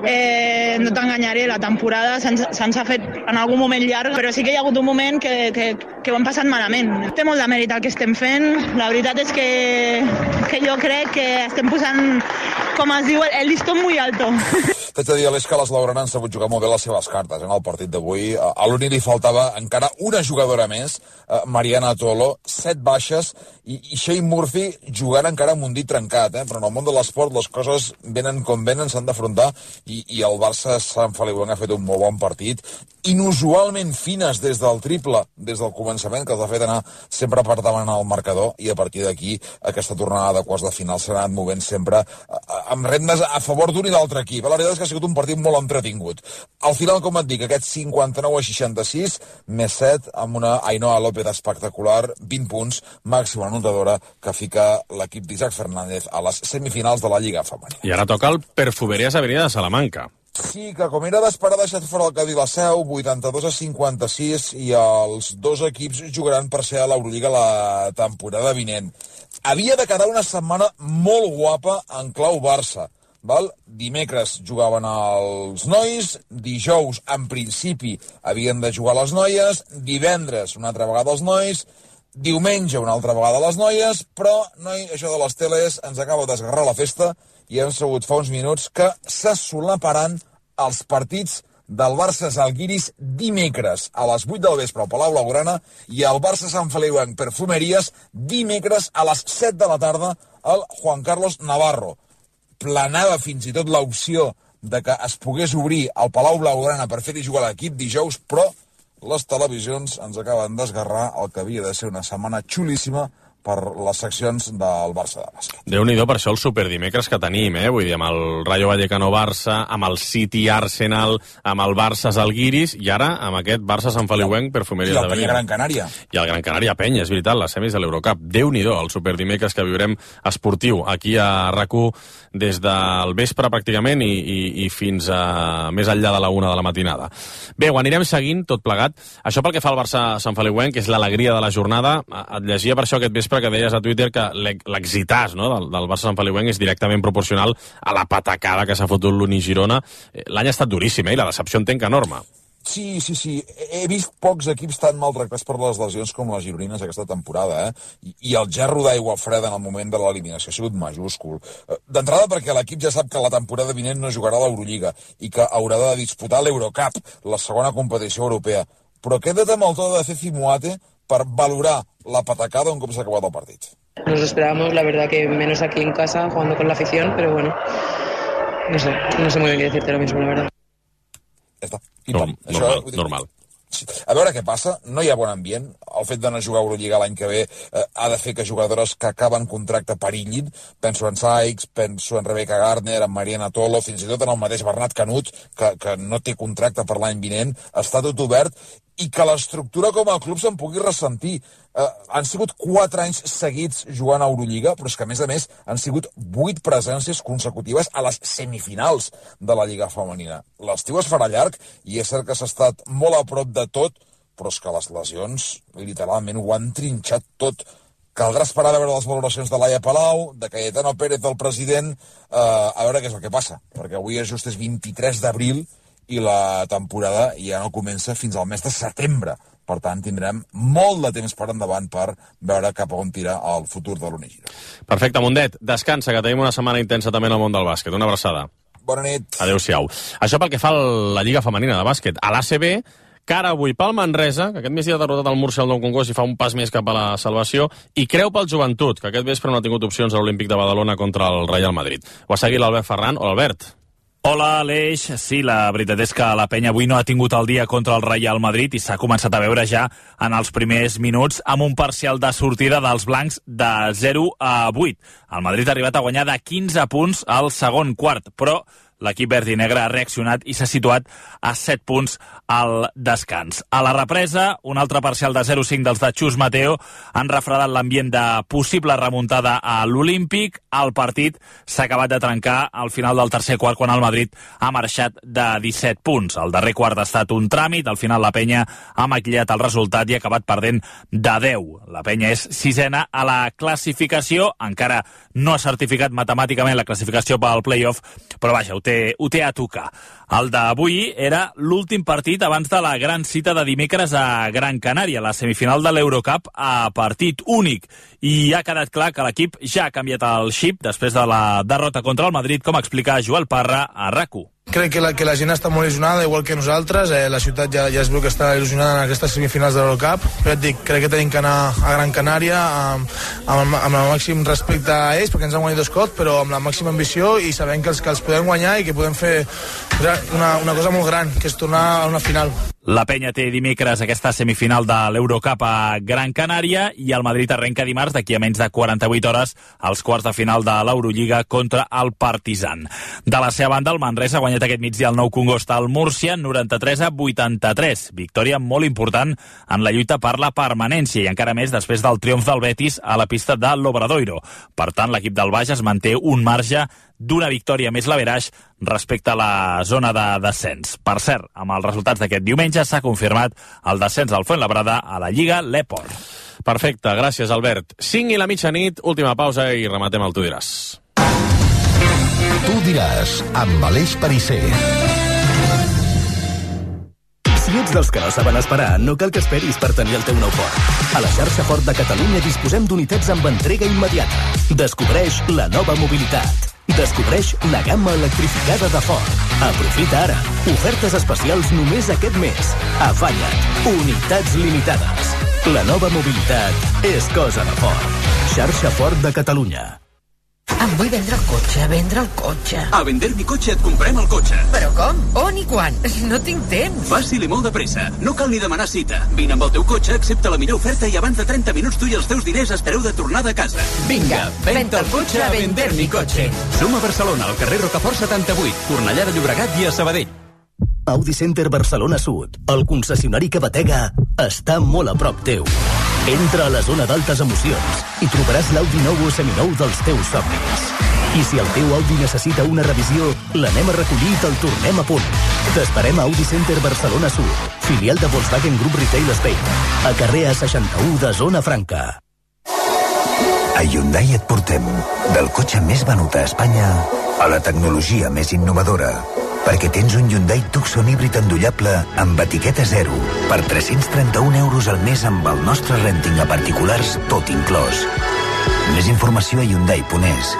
eh, no t'enganyaré, la temporada se'ns se ha fet en algun moment llarg, però sí que hi ha hagut un moment que, que, que ho hem passat malament. Té molt de mèrit el que estem fent, la veritat és que, que jo crec que estem posant, com es diu, el listón muy alto.
T'haig de dir, Aleix, que les Laurana han sabut jugar molt bé les seves cartes en el partit d'avui. A l'Uni li faltava encara una jugadora més, Mariana Tolo, set baixes, i, i Shane Murphy jugant encara amb un dit trencat, eh? Però en el món de l'esport les coses venen com venen, s'han d'afrontar, i, i el Barça Sant Feliu ha fet un molt bon partit, inusualment fines des del triple, des del començament, que els ha fet anar sempre per davant al marcador, i a partir d'aquí aquesta tornada de quarts de final s'ha anat movent sempre amb rendes a favor d'un i d'altre equip. La veritat és que ha sigut un partit molt entretingut. Al final, com et dic, aquest cinquanta-nou a seixanta-sis, més set, amb una Ainhoa López espectacular, vint punts, màxima anotadora, que fica l'equip d'Isaac Fernández a les semifinals de la Lliga Femenina.
I ara toca el Perfumerías Avenida de Salamanca.
Sí, que com era d'esperar ha deixat fora el Cadí la Seu, vuitanta-dos a cinquanta-sis, i els dos equips jugaran per ser a l'Eurolliga la temporada vinent. Havia de quedar una setmana molt guapa en clau Barça. Val? Dimecres jugaven els nois, dijous, en principi, havien de jugar les noies, divendres, una altra vegada els nois, diumenge, una altra vegada les noies, però, noi, això de les teles ens acaba d'esgarrar la festa i hem sabut fa uns minuts que se solaparan els partits del Barça Zalgiris dimecres a les vuit del vespre al Palau Blaugrana i el Barça Sant Feliuenc Perfumeries dimecres a les set de la tarda al Juan Carlos Navarro. Planava fins i tot l'opció de que es pogués obrir al Palau Blaugrana per fer-hi jugar l'equip dijous, però les televisions ens acaben d'esgarrar el que havia de ser una setmana xulíssima per les seccions del Barça de bàsquet.
Déu-n'hi-do per això el superdimecres que tenim, eh? Vull dir, amb el Rayo Vallecano-Barça, amb el City-Arsenal, amb el Barça-Zalgiris, i ara amb aquest Barça-Sant Feliuenc Perfumeries
de Benina. I el Penya-Gran Canària.
I el Gran Canària-Penya, és veritat, les semis de l'Eurocup. Déu-n'hi-do el superdimecres que viurem esportiu aquí a RAC u des del vespre pràcticament i, i, i fins a més enllà de la una de la matinada. Bé, ho anirem seguint tot plegat. Això pel que fa al Barça-Sant Feliuenc, que és l'alegria de la jornada. Et llegia per això aquest vespre que deies a Twitter que l'exitàs, no, del, del Barça Sant Feliuenc és directament proporcional a la patacada que s'ha fotut l'Uni Girona. L'any ha estat duríssim, eh? I la decepció entenc enorme.
Sí, sí, sí. He vist pocs equips tan maltractats per les lesions com les gironines aquesta temporada, eh? I, i el gerro d'aigua freda en el moment de l'eliminació ha sigut majúscul. D'entrada perquè l'equip ja sap que la temporada vinent no jugarà a l'Eurolliga i que haurà de disputar l'Eurocup, la segona competició europea. Però queda't amb el to de Ceci Moate per valorar la patacada un cop s'ha acabat el partit.
Nos esperábamos, la verdad, que menos aquí en casa, jugando con la afición, pero bueno, no sé, no sé muy bien qué decirte ahora mismo, la verdad.
Ja està.
I Norm, això, normal, dir, normal.
A veure què passa, no hi ha bon ambient. El fet d'anar a jugar a Eurolliga l'any que ve eh, ha de fer que jugadores que acaben contracte perillin. Penso en Sykes, penso en Rebecca Gardner, en Mariana Tolo, fins i tot en el mateix Bernat Canut, que, que no té contracte per l'any vinent. Està tot obert i que l'estructura com a club se'n pugui ressentir. Eh, han sigut quatre anys seguits jugant a Eurolliga, però és que, a més a més, han sigut vuit presències consecutives a les semifinals de la Lliga Femenina. L'estiu es farà llarg i és cert que s'ha estat molt a prop de tot, però és que les lesions, literalment, ho han trinxat tot. Caldrà esperar a veure les valoracions de Laia Palau, de Cayetano Pérez, del president, eh, a veure què és el que passa, perquè avui és just és vint-i-tres d'abril i la temporada ja no comença fins al mes de setembre. Per tant, tindrem molt de temps per endavant per veure cap a on tira el futur de l'Uni Girona.
Perfecte, Mundet. Descansa, que tenim una setmana intensa també en el món del bàsquet. Una abraçada.
Bona nit.
Adéu-siau. Això pel que fa a la Lliga Femenina de bàsquet. A l'A C B, cara avui pel Manresa, que aquest mes hi ha derrotat el Múrcia al Nou Congost i fa un pas més cap a la salvació, i creu pel Joventut, que aquest vespre no ha tingut opcions a l'Olímpic de Badalona contra el Real Madrid. Ho ha seguit l'Albert Ferran. Hola, Albert.
Hola, Aleix. Sí, la veritat és que la penya avui no ha tingut el dia contra el Real Madrid i s'ha començat a veure ja en els primers minuts amb un parcial de sortida dels blancs de zero a vuit. El Madrid ha arribat a guanyar de quinze punts al segon quart, però l'equip verd i negre ha reaccionat i s'ha situat a set punts al descans. A la represa, un altre parcial de zero cinc dels de Xus Mateo han refredat l'ambient de possible remuntada a l'Olímpic. El partit s'ha acabat de trencar al final del tercer quart quan el Madrid ha marxat de disset punts. El darrer quart ha estat un tràmit, al final la penya ha maquillat el resultat i ha acabat perdent de deu. La penya és sisena a la classificació, encara no ha certificat matemàticament la classificació pel play-off, però vaja, ho té, ho té a tocar. El d'avui era l'últim partit abans de la gran cita de dimecres a Gran Canària, la semifinal de l'Eurocup a partit únic. I ha quedat clar que l'equip ja ha canviat el xip després de la derrota contra el Madrid, com explica Joel Parra a RAC u.
Crec que la, que la gent està molt il·lusionada, igual que nosaltres. Eh, la ciutat ja, ja es veu que està il·lusionada en aquestes semifinals de l'Eurocup. Però et dic, crec que tenim que anar a Gran Canària amb, amb, amb el màxim respecte a ells, perquè ens han guanyat dos cops, però amb la màxima ambició i sabent que els, que els podem guanyar i que podem fer una, una cosa molt gran, que és tornar a una final.
La penya té dimecres aquesta semifinal de l'Eurocup a Gran Canària i el Madrid arrenca dimarts, d'aquí a menys de quaranta-vuit hores, als quarts de final de l'Eurolliga contra el Partizan. De la seva banda, el Manresa ha guanyat aquest migdia el Nou Congost al Múrcia, noranta-tres a vuitanta-tres. Victòria molt important en la lluita per la permanència i encara més després del triomf del Betis a la pista de l'Obradoiro. Per tant, l'equip del Bages manté un marge d'una victòria més l'averaix respecte a la zona de descens. Per cert, amb els resultats d'aquest diumenge s'ha confirmat el descens del Fuenlabrada a la Lliga Leport.
Perfecte, gràcies Albert. cinc i la mitjanit, última pausa i rematem el Tu diràs.
Tu diràs, amb Aleix Perisser.
Si ets dels que no saben esperar, no cal que esperis per tenir el teu nou Ford. A la xarxa Ford de Catalunya disposem d'unitats amb entrega immediata. Descobreix la nova mobilitat. Descobreix la gamma electrificada de Ford. Aprofita ara. Ofertes especials només aquest mes. Afanya't. Unitats limitades. La nova mobilitat és cosa de Ford. Xarxa Ford de Catalunya.
Em vull vendre el cotxe, vendre el cotxe.
A Vender mi cotxe et comprem el cotxe.
Però com? On i quan? No tinc temps.
Fàcil i molt de pressa. No cal ni demanar cita. Vine amb el teu cotxe, accepta la millor oferta i abans de trenta minuts tu i els teus diners espereu de tornada a casa.
Vinga, venta el cotxe a Vender mi cotxe.
Som a Barcelona, al carrer Rocafort setanta-vuit, Cornellà de Llobregat i a Sabadell.
Audi Center Barcelona Sud, el concessionari que batega, està molt a prop teu. Entra a la zona d'altes emocions i trobaràs l'Audi nou o seminou dels teus somnis. I si el teu Audi necessita una revisió, l'anem a recollir i te'l tornem a punt. T'esperem a Audi Center Barcelona Sud, filial de Volkswagen Group Retail Spain, a carrer A seixanta-u de Zona Franca.
A Hyundai et portem del cotxe més venut a Espanya a la tecnologia més innovadora, perquè tens un Hyundai Tucson híbrid endollable amb etiqueta zero per tres-cents trenta-un euros al mes amb el nostre renting a particulars tot inclòs. Més informació a hyundai punt es.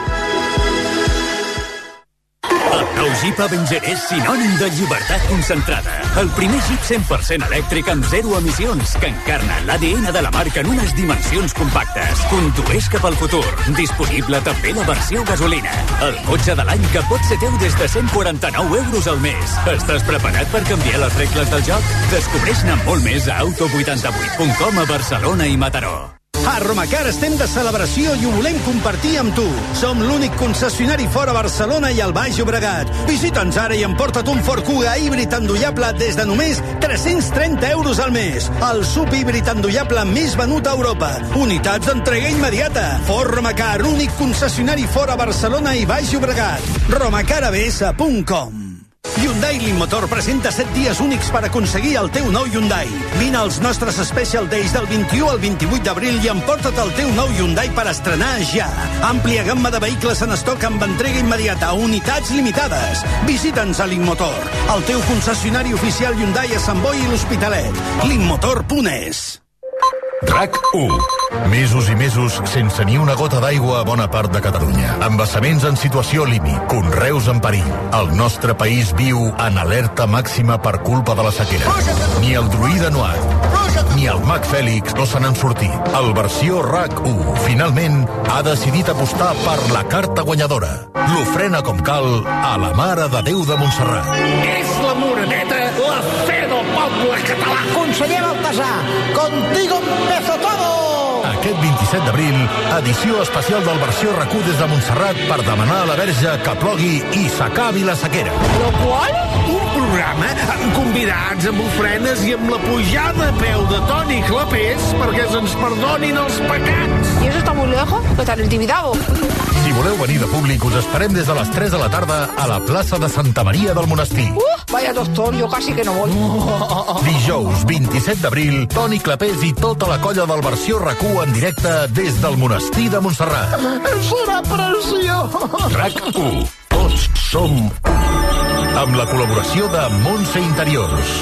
El nou Jeep Avenger és sinònim de llibertat concentrada. El primer Jeep cent per cent elèctric amb zero emissions que encarna l'A D N de la marca en unes dimensions compactes. Condueix cap al futur. Disponible també la versió gasolina. El cotxe de l'any que pot ser teu des de cent quaranta-nou euros al mes. Estàs preparat per canviar les regles del joc? Descobreix-ne molt més a auto vuitanta-vuit punt com a Barcelona i Mataró.
A Romacar estem de celebració i ho volem compartir amb tu. Som l'únic concessionari fora Barcelona i el Baix Llobregat. Visita'ns ara i emporta't un Ford Kuga híbrid endollable des de només tres-cents trenta euros al mes. El sub híbrid endollable més venut a Europa. Unitats d'entrega immediata. Ford Romacar, l'únic concessionari fora Barcelona i Baix Llobregat. romacar a b s punt com. Hyundai Limmotor presenta set dies únics per aconseguir el teu nou Hyundai. Vine als nostres Special Days del vint-i-u al vint-i-vuit d'abril i emporta't el teu nou Hyundai per estrenar ja. Àmplia gamma de vehicles en estoc amb entrega immediata, unitats limitades. Visita'ns a Limmotor, el teu concessionari oficial Hyundai a Sant Boi i l'Hospitalet. limmotor punt es.
RAC u. Mesos i mesos sense ni una gota d'aigua a bona part de Catalunya. Embassaments en situació límit, conreus en perill. El nostre país viu en alerta màxima per culpa de la sequera. Ni el druida Noat, ni el mag Fèlix no se n'han sortit. El versió RAC u, finalment, ha decidit apostar per la carta guanyadora. L'ofrena com cal a la Mare de Déu de Montserrat.
És la Moreneta, la fe del poble català.
Conseller Baltasar, contigo empezó todo.
aquest vint-i-set d'abril, edició especial del Versió R A C U des de Montserrat per demanar a la Verge que plogui i s'acabi la sequera.
Lo qual? Un programa amb convidats, amb ofrenes i amb la pujada a peu de Toni Clapés perquè se'ns perdonin els pecats.
¿Y eso está muy lejos? ¿Qué tal el Tibidabo?
Si voleu venir de públic, us esperem des de les tres de la tarda a la plaça de Santa Maria del Monestir.
Uh, vaya doctor, yo casi que no voy.
Dijous, vint-i-set d'abril, Toni Clapés i tota la colla del Versió R A C U en directe des del Monestir de Montserrat.
Serà preciós.
R A C U. Tots som un. Amb la col·laboració de Montse Interiors.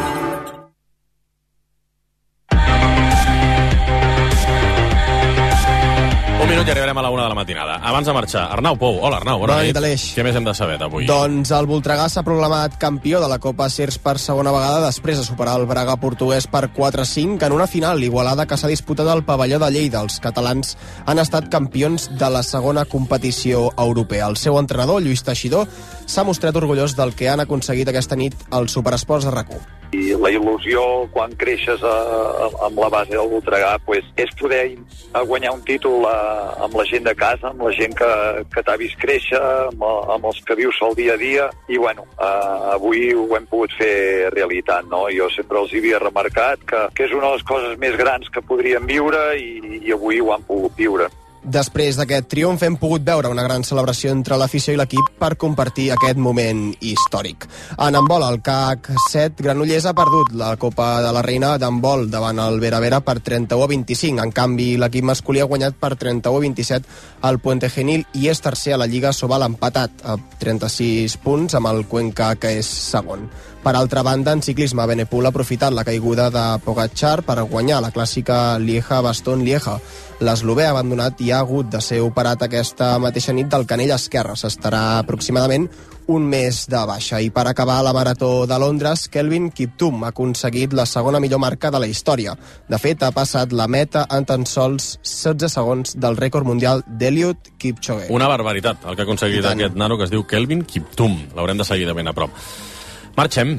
Un minut i arribarem a la una de la matinada. Abans de marxar, Arnau Pou. Hola, Arnau. Bona,
Bona nit,
nit.
Aleix.
Què més hem de saber d'avui?
Doncs el Voltregà s'ha proclamat campió de la Copa Sers per segona vegada després de superar el Braga portuguès per quatre a cinc en una final igualada que s'ha disputat al pavelló de Lleida. Els catalans han estat campions de la segona competició europea. El seu entrenador, Lluís Teixidor, s'ha mostrat orgullós del que han aconseguit aquesta nit als Superesports de R A C U.
I la il·lusió quan creixes a, a, amb la base del Voltregà pues, és poder guanyar un títol a, amb la gent de casa, amb la gent que, que t'ha vist créixer, amb, amb els que vius el dia a dia, i bueno, uh, avui ho hem pogut fer realitat, no? Jo sempre els havia remarcat que, que és una de les coses més grans que podríem viure i, i avui ho han pogut viure.
Després d'aquest triomf hem pogut veure una gran celebració entre l'afició i l'equip per compartir aquest moment històric. En handbol, el C A C set Granollers ha perdut la Copa de la Reina d'handbol davant el Vera Vera per trenta-u a vint-i-cinc. En canvi, l'equip masculí ha guanyat per trenta-u a vint-i-set al Puente Genil i és tercer a la Lliga Sobal, empatat a trenta-sis punts amb el Cuenca, que és segon. Per altra banda, en ciclisme, Benepul ha aprofitat la caiguda de Pogacar per guanyar la clàssica Lieja-Bastogne-Lieja. L'eslovè ha abandonat i ha hagut de ser operat aquesta mateixa nit del canell esquerre. S'estarà aproximadament un mes de baixa. I per acabar la marató de Londres, Kelvin Kiptum ha aconseguit la segona millor marca de la història. De fet, ha passat la meta en tan sols setze segons del rècord mundial d'Eliud Kipchoge.
Una barbaritat, el que ha aconseguit aquest nano que es diu Kelvin Kiptum. L'haurem de seguir de ben a prop. Marxem.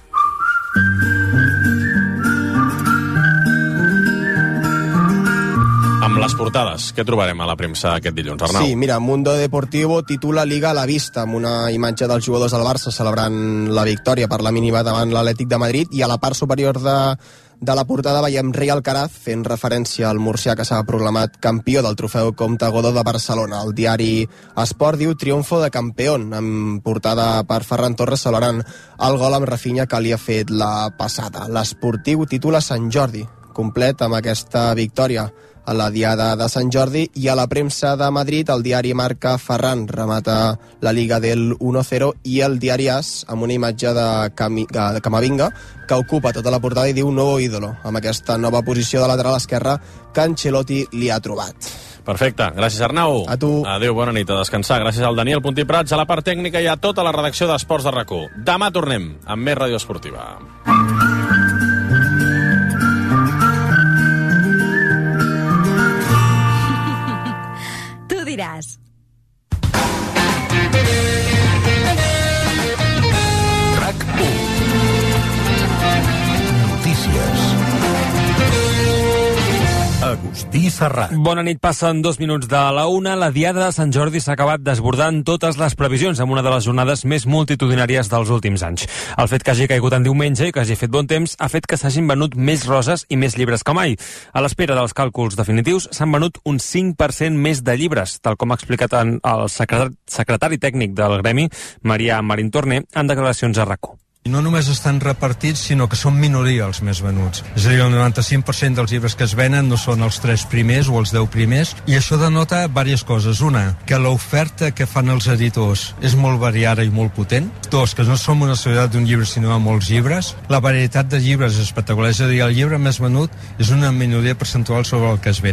Amb les portades, què trobarem a la premsa aquest dilluns, Arnau?
Sí, mira, Mundo Deportivo titula Liga a la vista, amb una imatge dels jugadors del Barça celebrant la victòria per la mínima davant l'Atlètic de Madrid, i a la part superior de, de la portada veiem Rei Alcaraz fent referència al murcià que s'ha proclamat campió del trofeu Comte Godó de Barcelona. El diari Esport diu Triomfo de campeón, amb portada per Ferran Torres celebrant el gol amb Rafinha que li ha fet la passada. L'Esportiu titula Sant Jordi, complet amb aquesta victòria a la diada de Sant Jordi, i a la premsa de Madrid el diari Marca Ferran remata la Liga del u a zero, i el diari As amb una imatge de, Cami, de Camavinga que ocupa tota la portada i diu Nuevo ídolo, amb aquesta nova posició de lateral esquerra que Ancelotti li ha trobat.
Perfecte, gràcies Arnau.
A tu.
Adéu, bona nit, a descansar. Gràcies al Daniel Puntí Prats, a la part tècnica i a tota la redacció d'Esports de R A C U. Demà tornem amb més Ràdio Esportiva.
Diràs.
R A C u. Notícies. Agustí Serrat.
Bona nit, passen dos minuts de la una. La Diada de Sant Jordi s'ha acabat desbordant totes les previsions amb una de les jornades més multitudinàries dels últims anys. El fet que hagi caigut en diumenge i que hagi fet bon temps ha fet que s'hagin venut més roses i més llibres que mai. A l'espera dels càlculs definitius s'han venut un cinc per cent més de llibres, tal com ha explicat el secretari, secretari tècnic del gremi, Marià Marín Torné, en declaracions a R A C U.
I no només estan repartits, sinó que són minoria els més venuts. És a dir, el noranta-cinc per cent dels llibres que es venen no són els tres primers o els deu primers, i això denota diverses coses. Una, que l'oferta que fan els editors és molt variada i molt potent. Dos, que no som una societat d'un llibre, sinó de molts llibres. La varietat de llibres és espectacular. És a dir, el llibre més venut és una minoria percentual sobre el que es ven.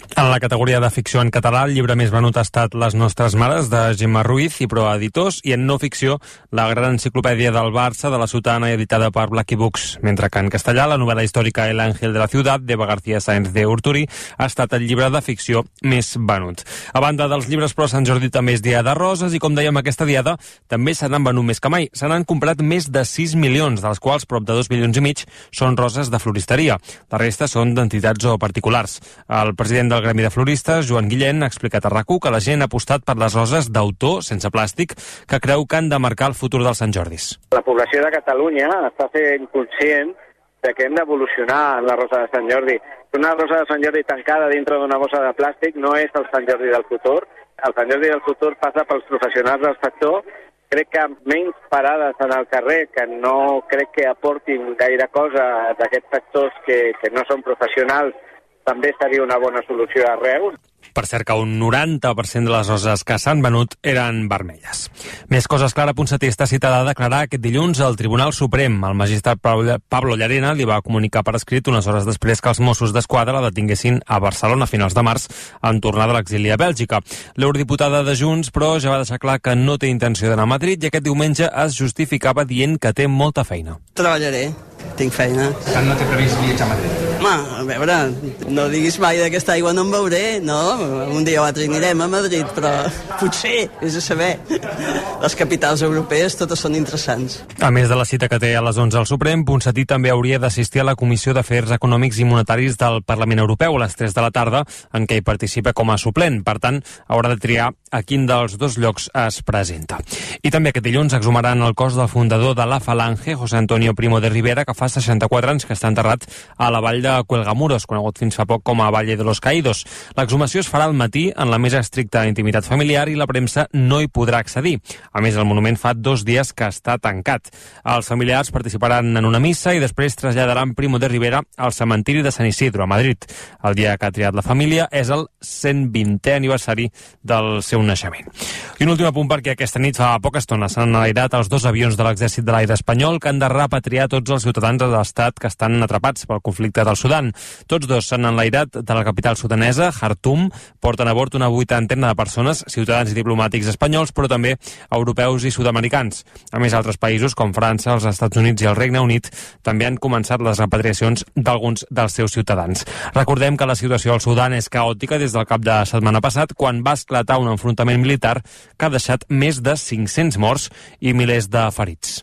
En la categoria de ficció en català, el llibre més venut ha estat Les nostres mares, de Gemma Ruiz i Proa Editors, i en no ficció, La gran enciclopèdia del Barça, de la Sotana, editada per Blacky Books, mentre que en castellà, la novel·la històrica El ángel de la ciudad, de Eva García Sáenz de Urturi, ha estat el llibre de ficció més venut. A banda dels llibres, però, Sant Jordi també és dia de roses, i com dèiem, aquesta diada també se n'han venut més que mai. Se n'han comprat més de sis milions, dels quals prop de dos milions i mig són roses de floristeria. La resta són d'entitats o particulars. El president del Gremi de Floristes, Joan Guillén, ha explicat a RAC u que la gent ha apostat per les roses d'autor, sense plàstic, que creu que han de marcar el futur dels Sant Jordis.
La població de Catalunya està sent conscient de que hem d'evolucionar en la rosa de Sant Jordi. Una rosa de Sant Jordi tancada dintre d'una bossa de plàstic no és el Sant Jordi del futur. El Sant Jordi del futur passa pels professionals del sector. Crec que menys parades en el carrer, que no crec que aportin gaire cosa d'aquests sectors que, que no són professionals, també seria una bona solució arreu.
Per cert que un noranta per cent de les roses que s'han venut eren vermelles. Més coses, Clara Ponsatí està citada a declarar aquest dilluns al Tribunal Suprem. El magistrat Pablo Llarena li va comunicar per escrit unes hores després que els Mossos d'Esquadra la detinguessin a Barcelona a finals de març en tornar de l'exili a Bèlgica. L'eurodiputada de Junts, però, ja va deixar clar que no té intenció d'anar a Madrid i aquest diumenge es justificava dient que té molta feina.
Treballaré, tinc feina.
Tant no té previst viatjar a Madrid?
Home, a veure, no diguis mai d'aquesta aigua no en veuré, no? Un dia o altre anirem a Madrid, però potser, és a saber. Les capitals europees totes són interessants.
A més de la cita que té a les onze al Suprem, Ponsatí també hauria d'assistir a la Comissió d'Afers Econòmics i Monetaris del Parlament Europeu a les tres de la tarda, en què hi participa com a suplent. Per tant, haurà de triar a quin dels dos llocs es presenta. I també aquest dilluns exhumaran el cos del fundador de la Falange, José Antonio Primo de Rivera, que fa seixanta-quatre anys que està enterrat a la vall de Cuelgamuros, conegut fins fa poc com a Valle de los Caídos. L'exhumació es farà al matí en la més estricta intimitat familiar i la premsa no hi podrà accedir. A més, el monument fa dos dies que està tancat. Els familiars participaran en una missa i després traslladaran Primo de Rivera al cementiri de Sant Isidro, a Madrid. El dia que ha triat la família és el cent vintè aniversari del seu naixement. I un últim apunt, perquè aquesta nit fa poca estona s'han enlairat els dos avions de l'exèrcit de l'aire espanyol que han de repatriar tots els ciutadans de l'estat que estan atrapats pel conflicte del Sudan. Tots dos s'han enlairat de la capital sudanesa, Khartoum, porten a bord una vuitantena de persones, ciutadans i diplomàtics espanyols, però també europeus i sud-americans. A més, altres països, com França, els Estats Units i el Regne Unit, també han començat les repatriacions d'alguns dels seus ciutadans. Recordem que la situació al Sudan és caòtica des del cap de setmana passat, quan va esclatar un enfrontament militar que ha deixat més de cinc-cents morts i milers de ferits.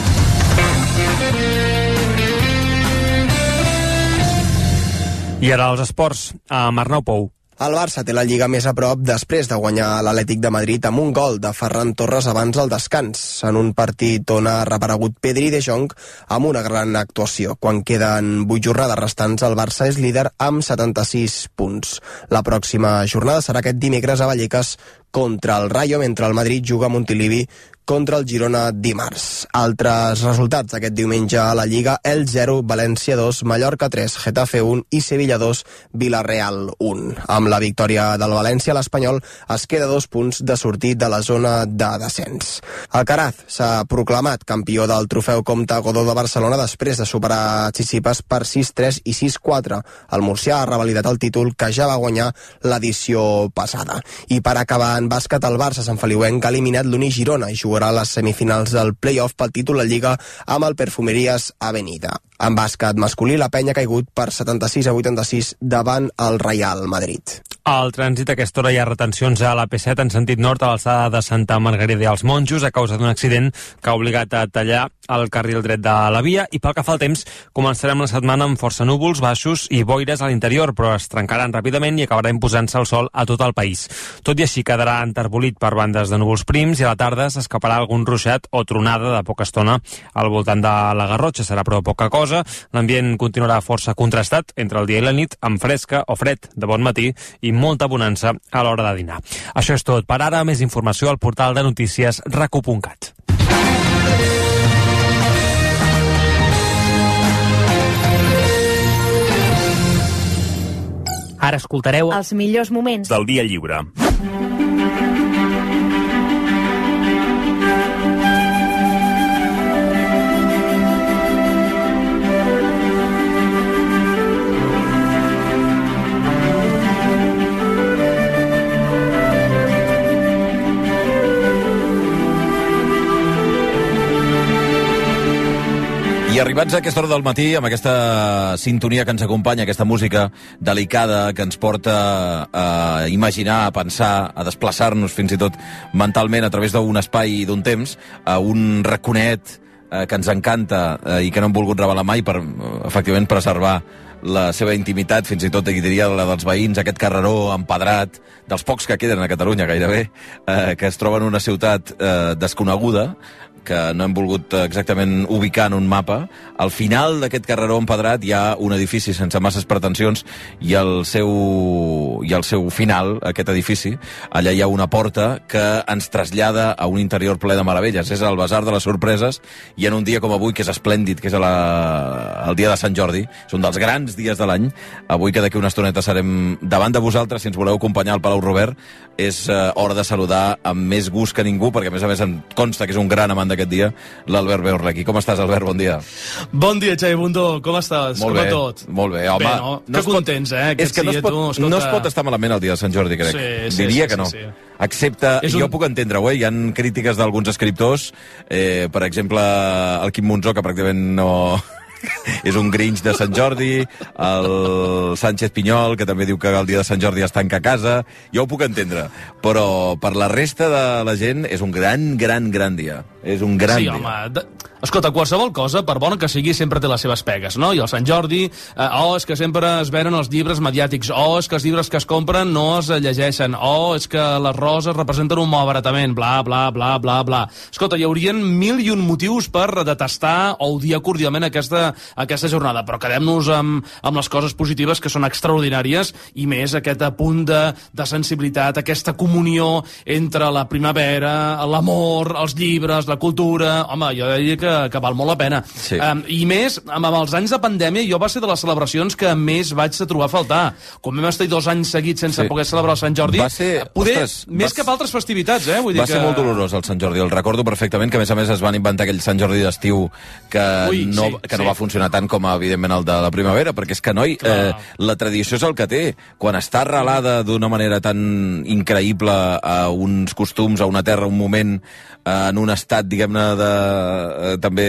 I ara els esports, amb Arnau Pou.
El Barça té la Lliga més a prop després de guanyar l'Atlètic de Madrid amb un gol de Ferran Torres abans del descans, en un partit on ha reaparegut Pedri de Jong amb una gran actuació. Quan queden vuit jornades restants, el Barça és líder amb setanta-sis punts. La pròxima jornada serà aquest dimecres a Vallecas contra el Rayo, mentre el Madrid juga a Montilivi contra el Girona dimarts. Altres resultats aquest diumenge a la Lliga: el zero, València dos, Mallorca tres, Getafe un i Sevilla dos, Villarreal un. Amb la victòria del València, l'Espanyol es queda dos punts de sortir de la zona de descens. Alcaraz s'ha proclamat campió del trofeu Comte Godó de Barcelona després de superar Tsitsipas per sis tres i sis quatre. El murcià ha revalidat el títol que ja va guanyar l'edició passada. I per acabar en bàsquet, el Barça Sant Feliuenc ha eliminat l'Uni Girona i jugarà a les semifinals del play-off pel títol de Lliga amb el Perfumerías Avenida. En bàsquet masculí, la Penya ha caigut per setanta-sis a vuitanta-sis davant el Real Madrid.
Al trànsit a aquesta hora hi ha retencions a la P set en sentit nord a l'alçada de Santa Margarida i els Monjos a causa d'un accident que ha obligat a tallar el carril dret de la via. I pel que fa al temps, començarem la setmana amb força núvols baixos i boires a l'interior, però es trencaran ràpidament i acabarà imposant-se el sol a tot el país. Tot i així quedarà enterbolit per bandes de núvols prims i a la tarda s'escaparà algun ruixat o tronada de poca estona al voltant de la Garrotxa. Serà però poca cosa. L'ambient continuarà força contrastat entre el dia i la nit, amb fresca o fred de bon matí i molta bonança a l'hora de dinar. Això és tot per ara. Més informació al portal de notícies rac u punt cat.
Ara escoltareu
els millors moments
del dia lliure.
I arribats a aquesta hora del matí, amb aquesta sintonia que ens acompanya, aquesta música delicada que ens porta a imaginar, a pensar, a desplaçar-nos fins i tot mentalment a través d'un espai i d'un temps, a un raconet eh, que ens encanta eh, i que no hem volgut revelar mai per, efectivament, preservar la seva intimitat, fins i tot diria la dels veïns, aquest carreró empedrat, dels pocs que queden a Catalunya gairebé, eh, que es troba en una ciutat eh, desconeguda, que no hem volgut exactament ubicar en un mapa. Al final d'aquest carreró empedrat hi ha un edifici sense masses pretensions i el seu, i el seu final, aquest edifici, allà hi ha una porta que ens trasllada a un interior ple de meravelles. És el Basar de les Sorpreses i en un dia com avui, que és esplèndid, que és la, el dia de Sant Jordi, és un dels grans dies de l'any, avui que d'aquí una estoneta serem davant de vosaltres, si ens voleu acompanyar al Palau Robert, és eh, hora de saludar amb més gust que ningú, perquè a més a més em consta que és un gran amant aquest dia, l'Albert Beorlequi. Com estàs, Albert? Bon dia.
Bon dia, Xavi Bundó. Com estàs?
Molt
com
bé,
tot?
molt bé. Home,
bé, no?
no
que contents, eh?
És que no es, pot, tu, escolta... no es pot estar malament el dia de Sant Jordi, crec.
Sí, sí,
Diria
sí,
que no.
Sí, sí.
Excepte,
un...
jo puc entendre-ho, eh? Hi ha crítiques d'alguns escriptors, eh, per exemple, el Quim Monzó, que pràcticament no... és un Grinch de Sant Jordi, el Sánchez Pinyol, que també diu que el dia de Sant Jordi es tanca a casa, jo ho puc entendre, però per la resta de la gent és un gran, gran, gran dia. És un gran
sí,
dia.
Home, de... Escolta, qualsevol cosa, per bona que sigui, sempre té les seves pegues, no? I el Sant Jordi, eh, oh, és que sempre es venen els llibres mediàtics, oh, és que els llibres que es compren no es llegeixen, oh, és que les roses representen un malbaratament, bla, bla, bla, bla, bla. Escolta, hi haurien mil i un motius per detestar o odiar cordialment aquesta, aquesta jornada, però quedem-nos amb, amb les coses positives, que són extraordinàries, i més aquest punt de, de sensibilitat, aquesta comunió entre la primavera, l'amor, els llibres, la cultura. Home, jo diria que que val molt la pena. Sí. Um, I més, amb, amb els anys de pandèmia, jo va ser de les celebracions que més vaig trobar a faltar. Com vam estar dos anys seguits sense sí. poder celebrar el Sant Jordi, va ser, poder, ostres, més va... que per altres festivitats, eh? Vull dir
va
que...
ser molt dolorós el Sant Jordi, el recordo perfectament, que a més a més es van inventar aquell Sant Jordi d'estiu que,
Ui,
no,
sí,
que no
sí.
va funcionar tant com, evidentment, el de la primavera, perquè és que, noi, eh, la tradició és el que té. Quan està arrelada d'una manera tan increïble a uns costums, a una terra, un moment, en un estat, diguem-ne, de, eh, també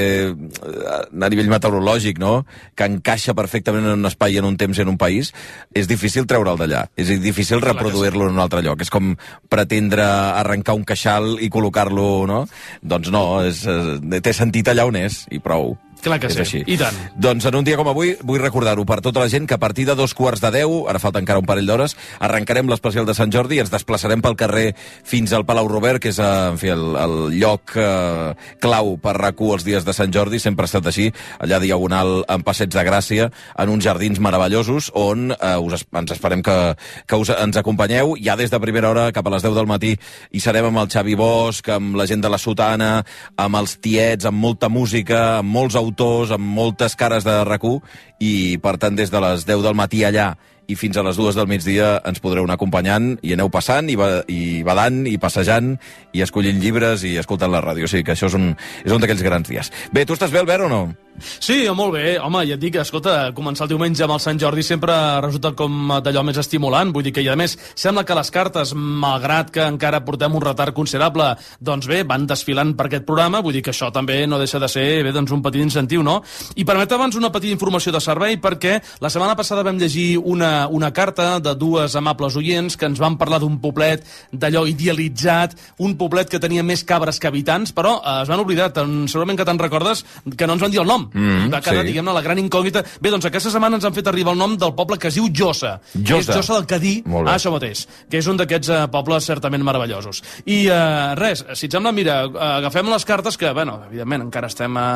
a nivell meteorològic, no?, que encaixa perfectament en un espai, en un temps i en un país, és difícil treure'l d'allà. És difícil reproduir-lo en un altre lloc. És com pretendre arrencar un queixal i col·locar-lo, no? Doncs no, és, té sentit allà on és, i prou.
Clar que
és
sí,
així.
I tant.
Doncs en un dia com avui vull recordar-ho per tota la gent que a partir de dos quarts de deu, ara falta encara un parell d'hores, arrencarem l'especial de Sant Jordi i ens desplaçarem pel carrer fins al Palau Robert, que és en fi, el, el lloc eh, clau per RAC u els dies de Sant Jordi, sempre ha estat així, allà diagonal en Passeig de Gràcia, en uns jardins meravellosos on eh, us, ens esperem que, que us, ens acompanyeu. Ja des de primera hora, cap a les deu del matí, hi serem amb el Xavi Bosch, amb la gent de la Sotana, amb els tiets, amb molta música, amb molts autors, amb moltes cares de RAC u, i per tant des de les deu del matí allà i fins a les dues del migdia ens podreu anar acompanyant i aneu passant i, va, i badant i passejant i escollint llibres i escoltant la ràdio. O sigui que això és un, és un d'aquells grans dies. Bé, tu estàs bé, Albert, o no?
Sí, molt bé. Home, ja et dic, escolta, començar el diumenge amb el Sant Jordi sempre resulta com d'allò més estimulant. Vull dir que, i a més, sembla que les cartes, malgrat que encara portem un retard considerable, doncs bé, van desfilant per aquest programa. Vull dir que això també no deixa de ser, bé, doncs un petit incentiu, no? I permet abans una petita informació de servei, perquè la setmana passada vam llegir una, una carta de dues amables oients que ens van parlar d'un poblet d'allò idealitzat, un poblet que tenia més cabres que habitants, però eh, es van oblidar, tan, segurament que te'n recordes, que no ens van dir el nom. Mm, va quedar, sí. diguem-ne, la gran incògnita. Bé, doncs aquesta setmana ens han fet arribar el nom del poble que es diu Josa.
Josa.
És Josa del Cadí, ah, això mateix, que és un d'aquests uh, pobles certament meravellosos. I uh, res, si et sembla, mira, uh, agafem les cartes que, bueno, evidentment, encara estem a,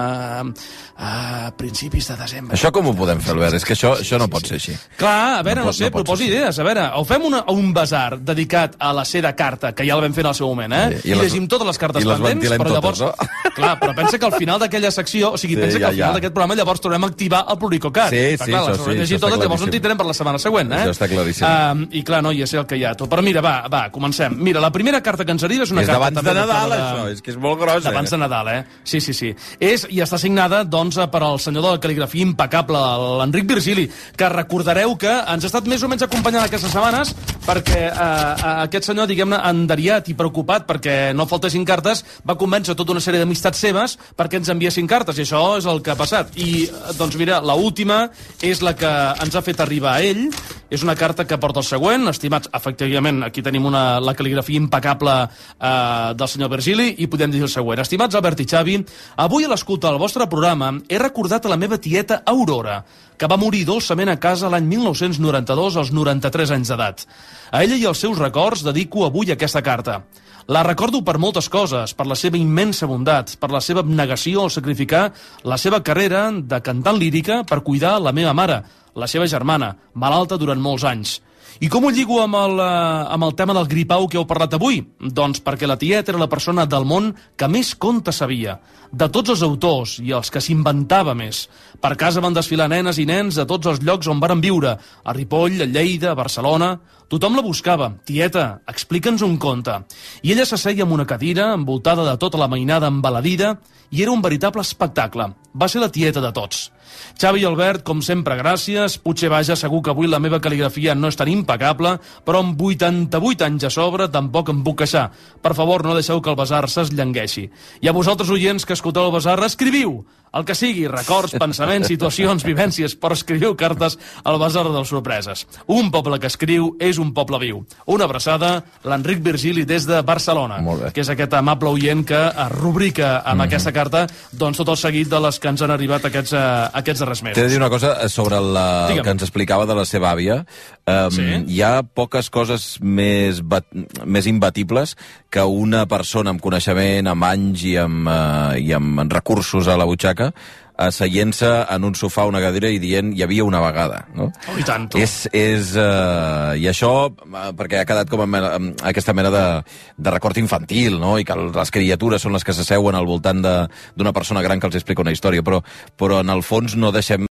a principis de desembre.
Això com ho podem fer, Albert? És que això, això no pot ser així.
Clar, a veure, no, no sé,
no
proposi idees. A veure, o fem una, un basar dedicat a la seda carta, que ja la vam fer en el seu moment, eh? I, I les, llegim totes les cartes pendents, però llavors...
Totes, no?
Clar, però pensa que al final d'aquella secció, o sigui, sí, pensa que al final d'aquest programa llavors tornem a activar el Pluricocat.
Sí, sí,
clar,
això sí, això
totes, llavors no en tindrem per la setmana següent, eh?
Això està claríssim.
Uh, I clar, no, ja sé el que hi ha. Però mira, va, va, comencem. Mira, la primera carta que ens arriba és una
és
carta...
És d'abans de Nadal, de... això, és que és molt gros,
d'abans
eh?
de Nadal, eh? Sí, sí, sí. És, i està signada, doncs, per al senyor de la cal·ligrafia impecable, l'Enric Virgili, que recordareu que en ens ha estat més o menys acompanyant aquestes setmanes perquè eh, aquest senyor, diguem-ne, enderiat i preocupat perquè no faltessin cartes, va convèncer tota una sèrie d'amistats seves perquè ens enviessin cartes, i això és el que ha passat. I, doncs mira, la última és la que ens ha fet arribar a ell. És una carta que porta el següent. Estimats, efectivament, aquí tenim una, la cal·ligrafia impecable eh, del senyor Virgili, i podem dir el següent. Estimats Albert i Xavi, avui a l'escolta del vostre programa he recordat a la meva tieta Aurora, que va morir dolçament a casa l'any mil nou-cents noranta-dos als noranta-tres anys d'edat. A ella i als seus records dedico avui aquesta carta. La recordo per moltes coses, per la seva immensa bondat, per la seva abnegació al sacrificar la seva carrera de cantant lírica per cuidar la meva mare, la seva germana, malalta durant molts anys. I com ho lligo amb el, uh, amb el tema del gripau que heu parlat avui? Doncs perquè la tieta era la persona del món que més contes sabia, de tots els autors i els que s'inventava més. Per casa van desfilar nenes i nens de tots els llocs on varen viure, a Ripoll, a Lleida, a Barcelona. Tothom la buscava. Tieta, explica'ns un conte. I ella s'asseia en una cadira, envoltada de tota la mainada embaladida, i era un veritable espectacle. Va ser la tieta de tots. Xavi i Albert, com sempre, gràcies. Potser, vaja, segur que avui la meva cal·ligrafia no és tan impecable, però amb vuitanta-vuit anys a sobre tampoc em puc queixar. Per favor, no deixeu que el Besar s'esllangueixi. I a vosaltres, oients que escolteu el Besar, escriviu el que sigui, records, pensaments, situacions, vivències, però escriviu cartes al Besar de les Sorpreses. Un poble que escriu és un poble viu. Una abraçada, l'Enric Virgili des de Barcelona, que és aquest amable oient que rubrica amb mm-hmm. aquesta carta doncs tot el seguit de les que ens han arribat aquests, uh, aquests darrers mesos.
T'he de dir una cosa sobre la, el que ens explicava de la seva àvia. Um, sí? Hi ha poques coses més, bat, més imbatibles que una persona amb coneixement, amb anys i amb, uh, i amb recursos a la butxaca asseient-se en un sofà, una cadira i dient hi havia una vegada, no?
Oh, i tant.
És, és, uh, I això, uh, perquè ha quedat com a mena, aquesta mena de, de record infantil, no? I que les criatures són les que s'asseuen al voltant d'una persona gran que els explica una història, però, però en el fons no deixem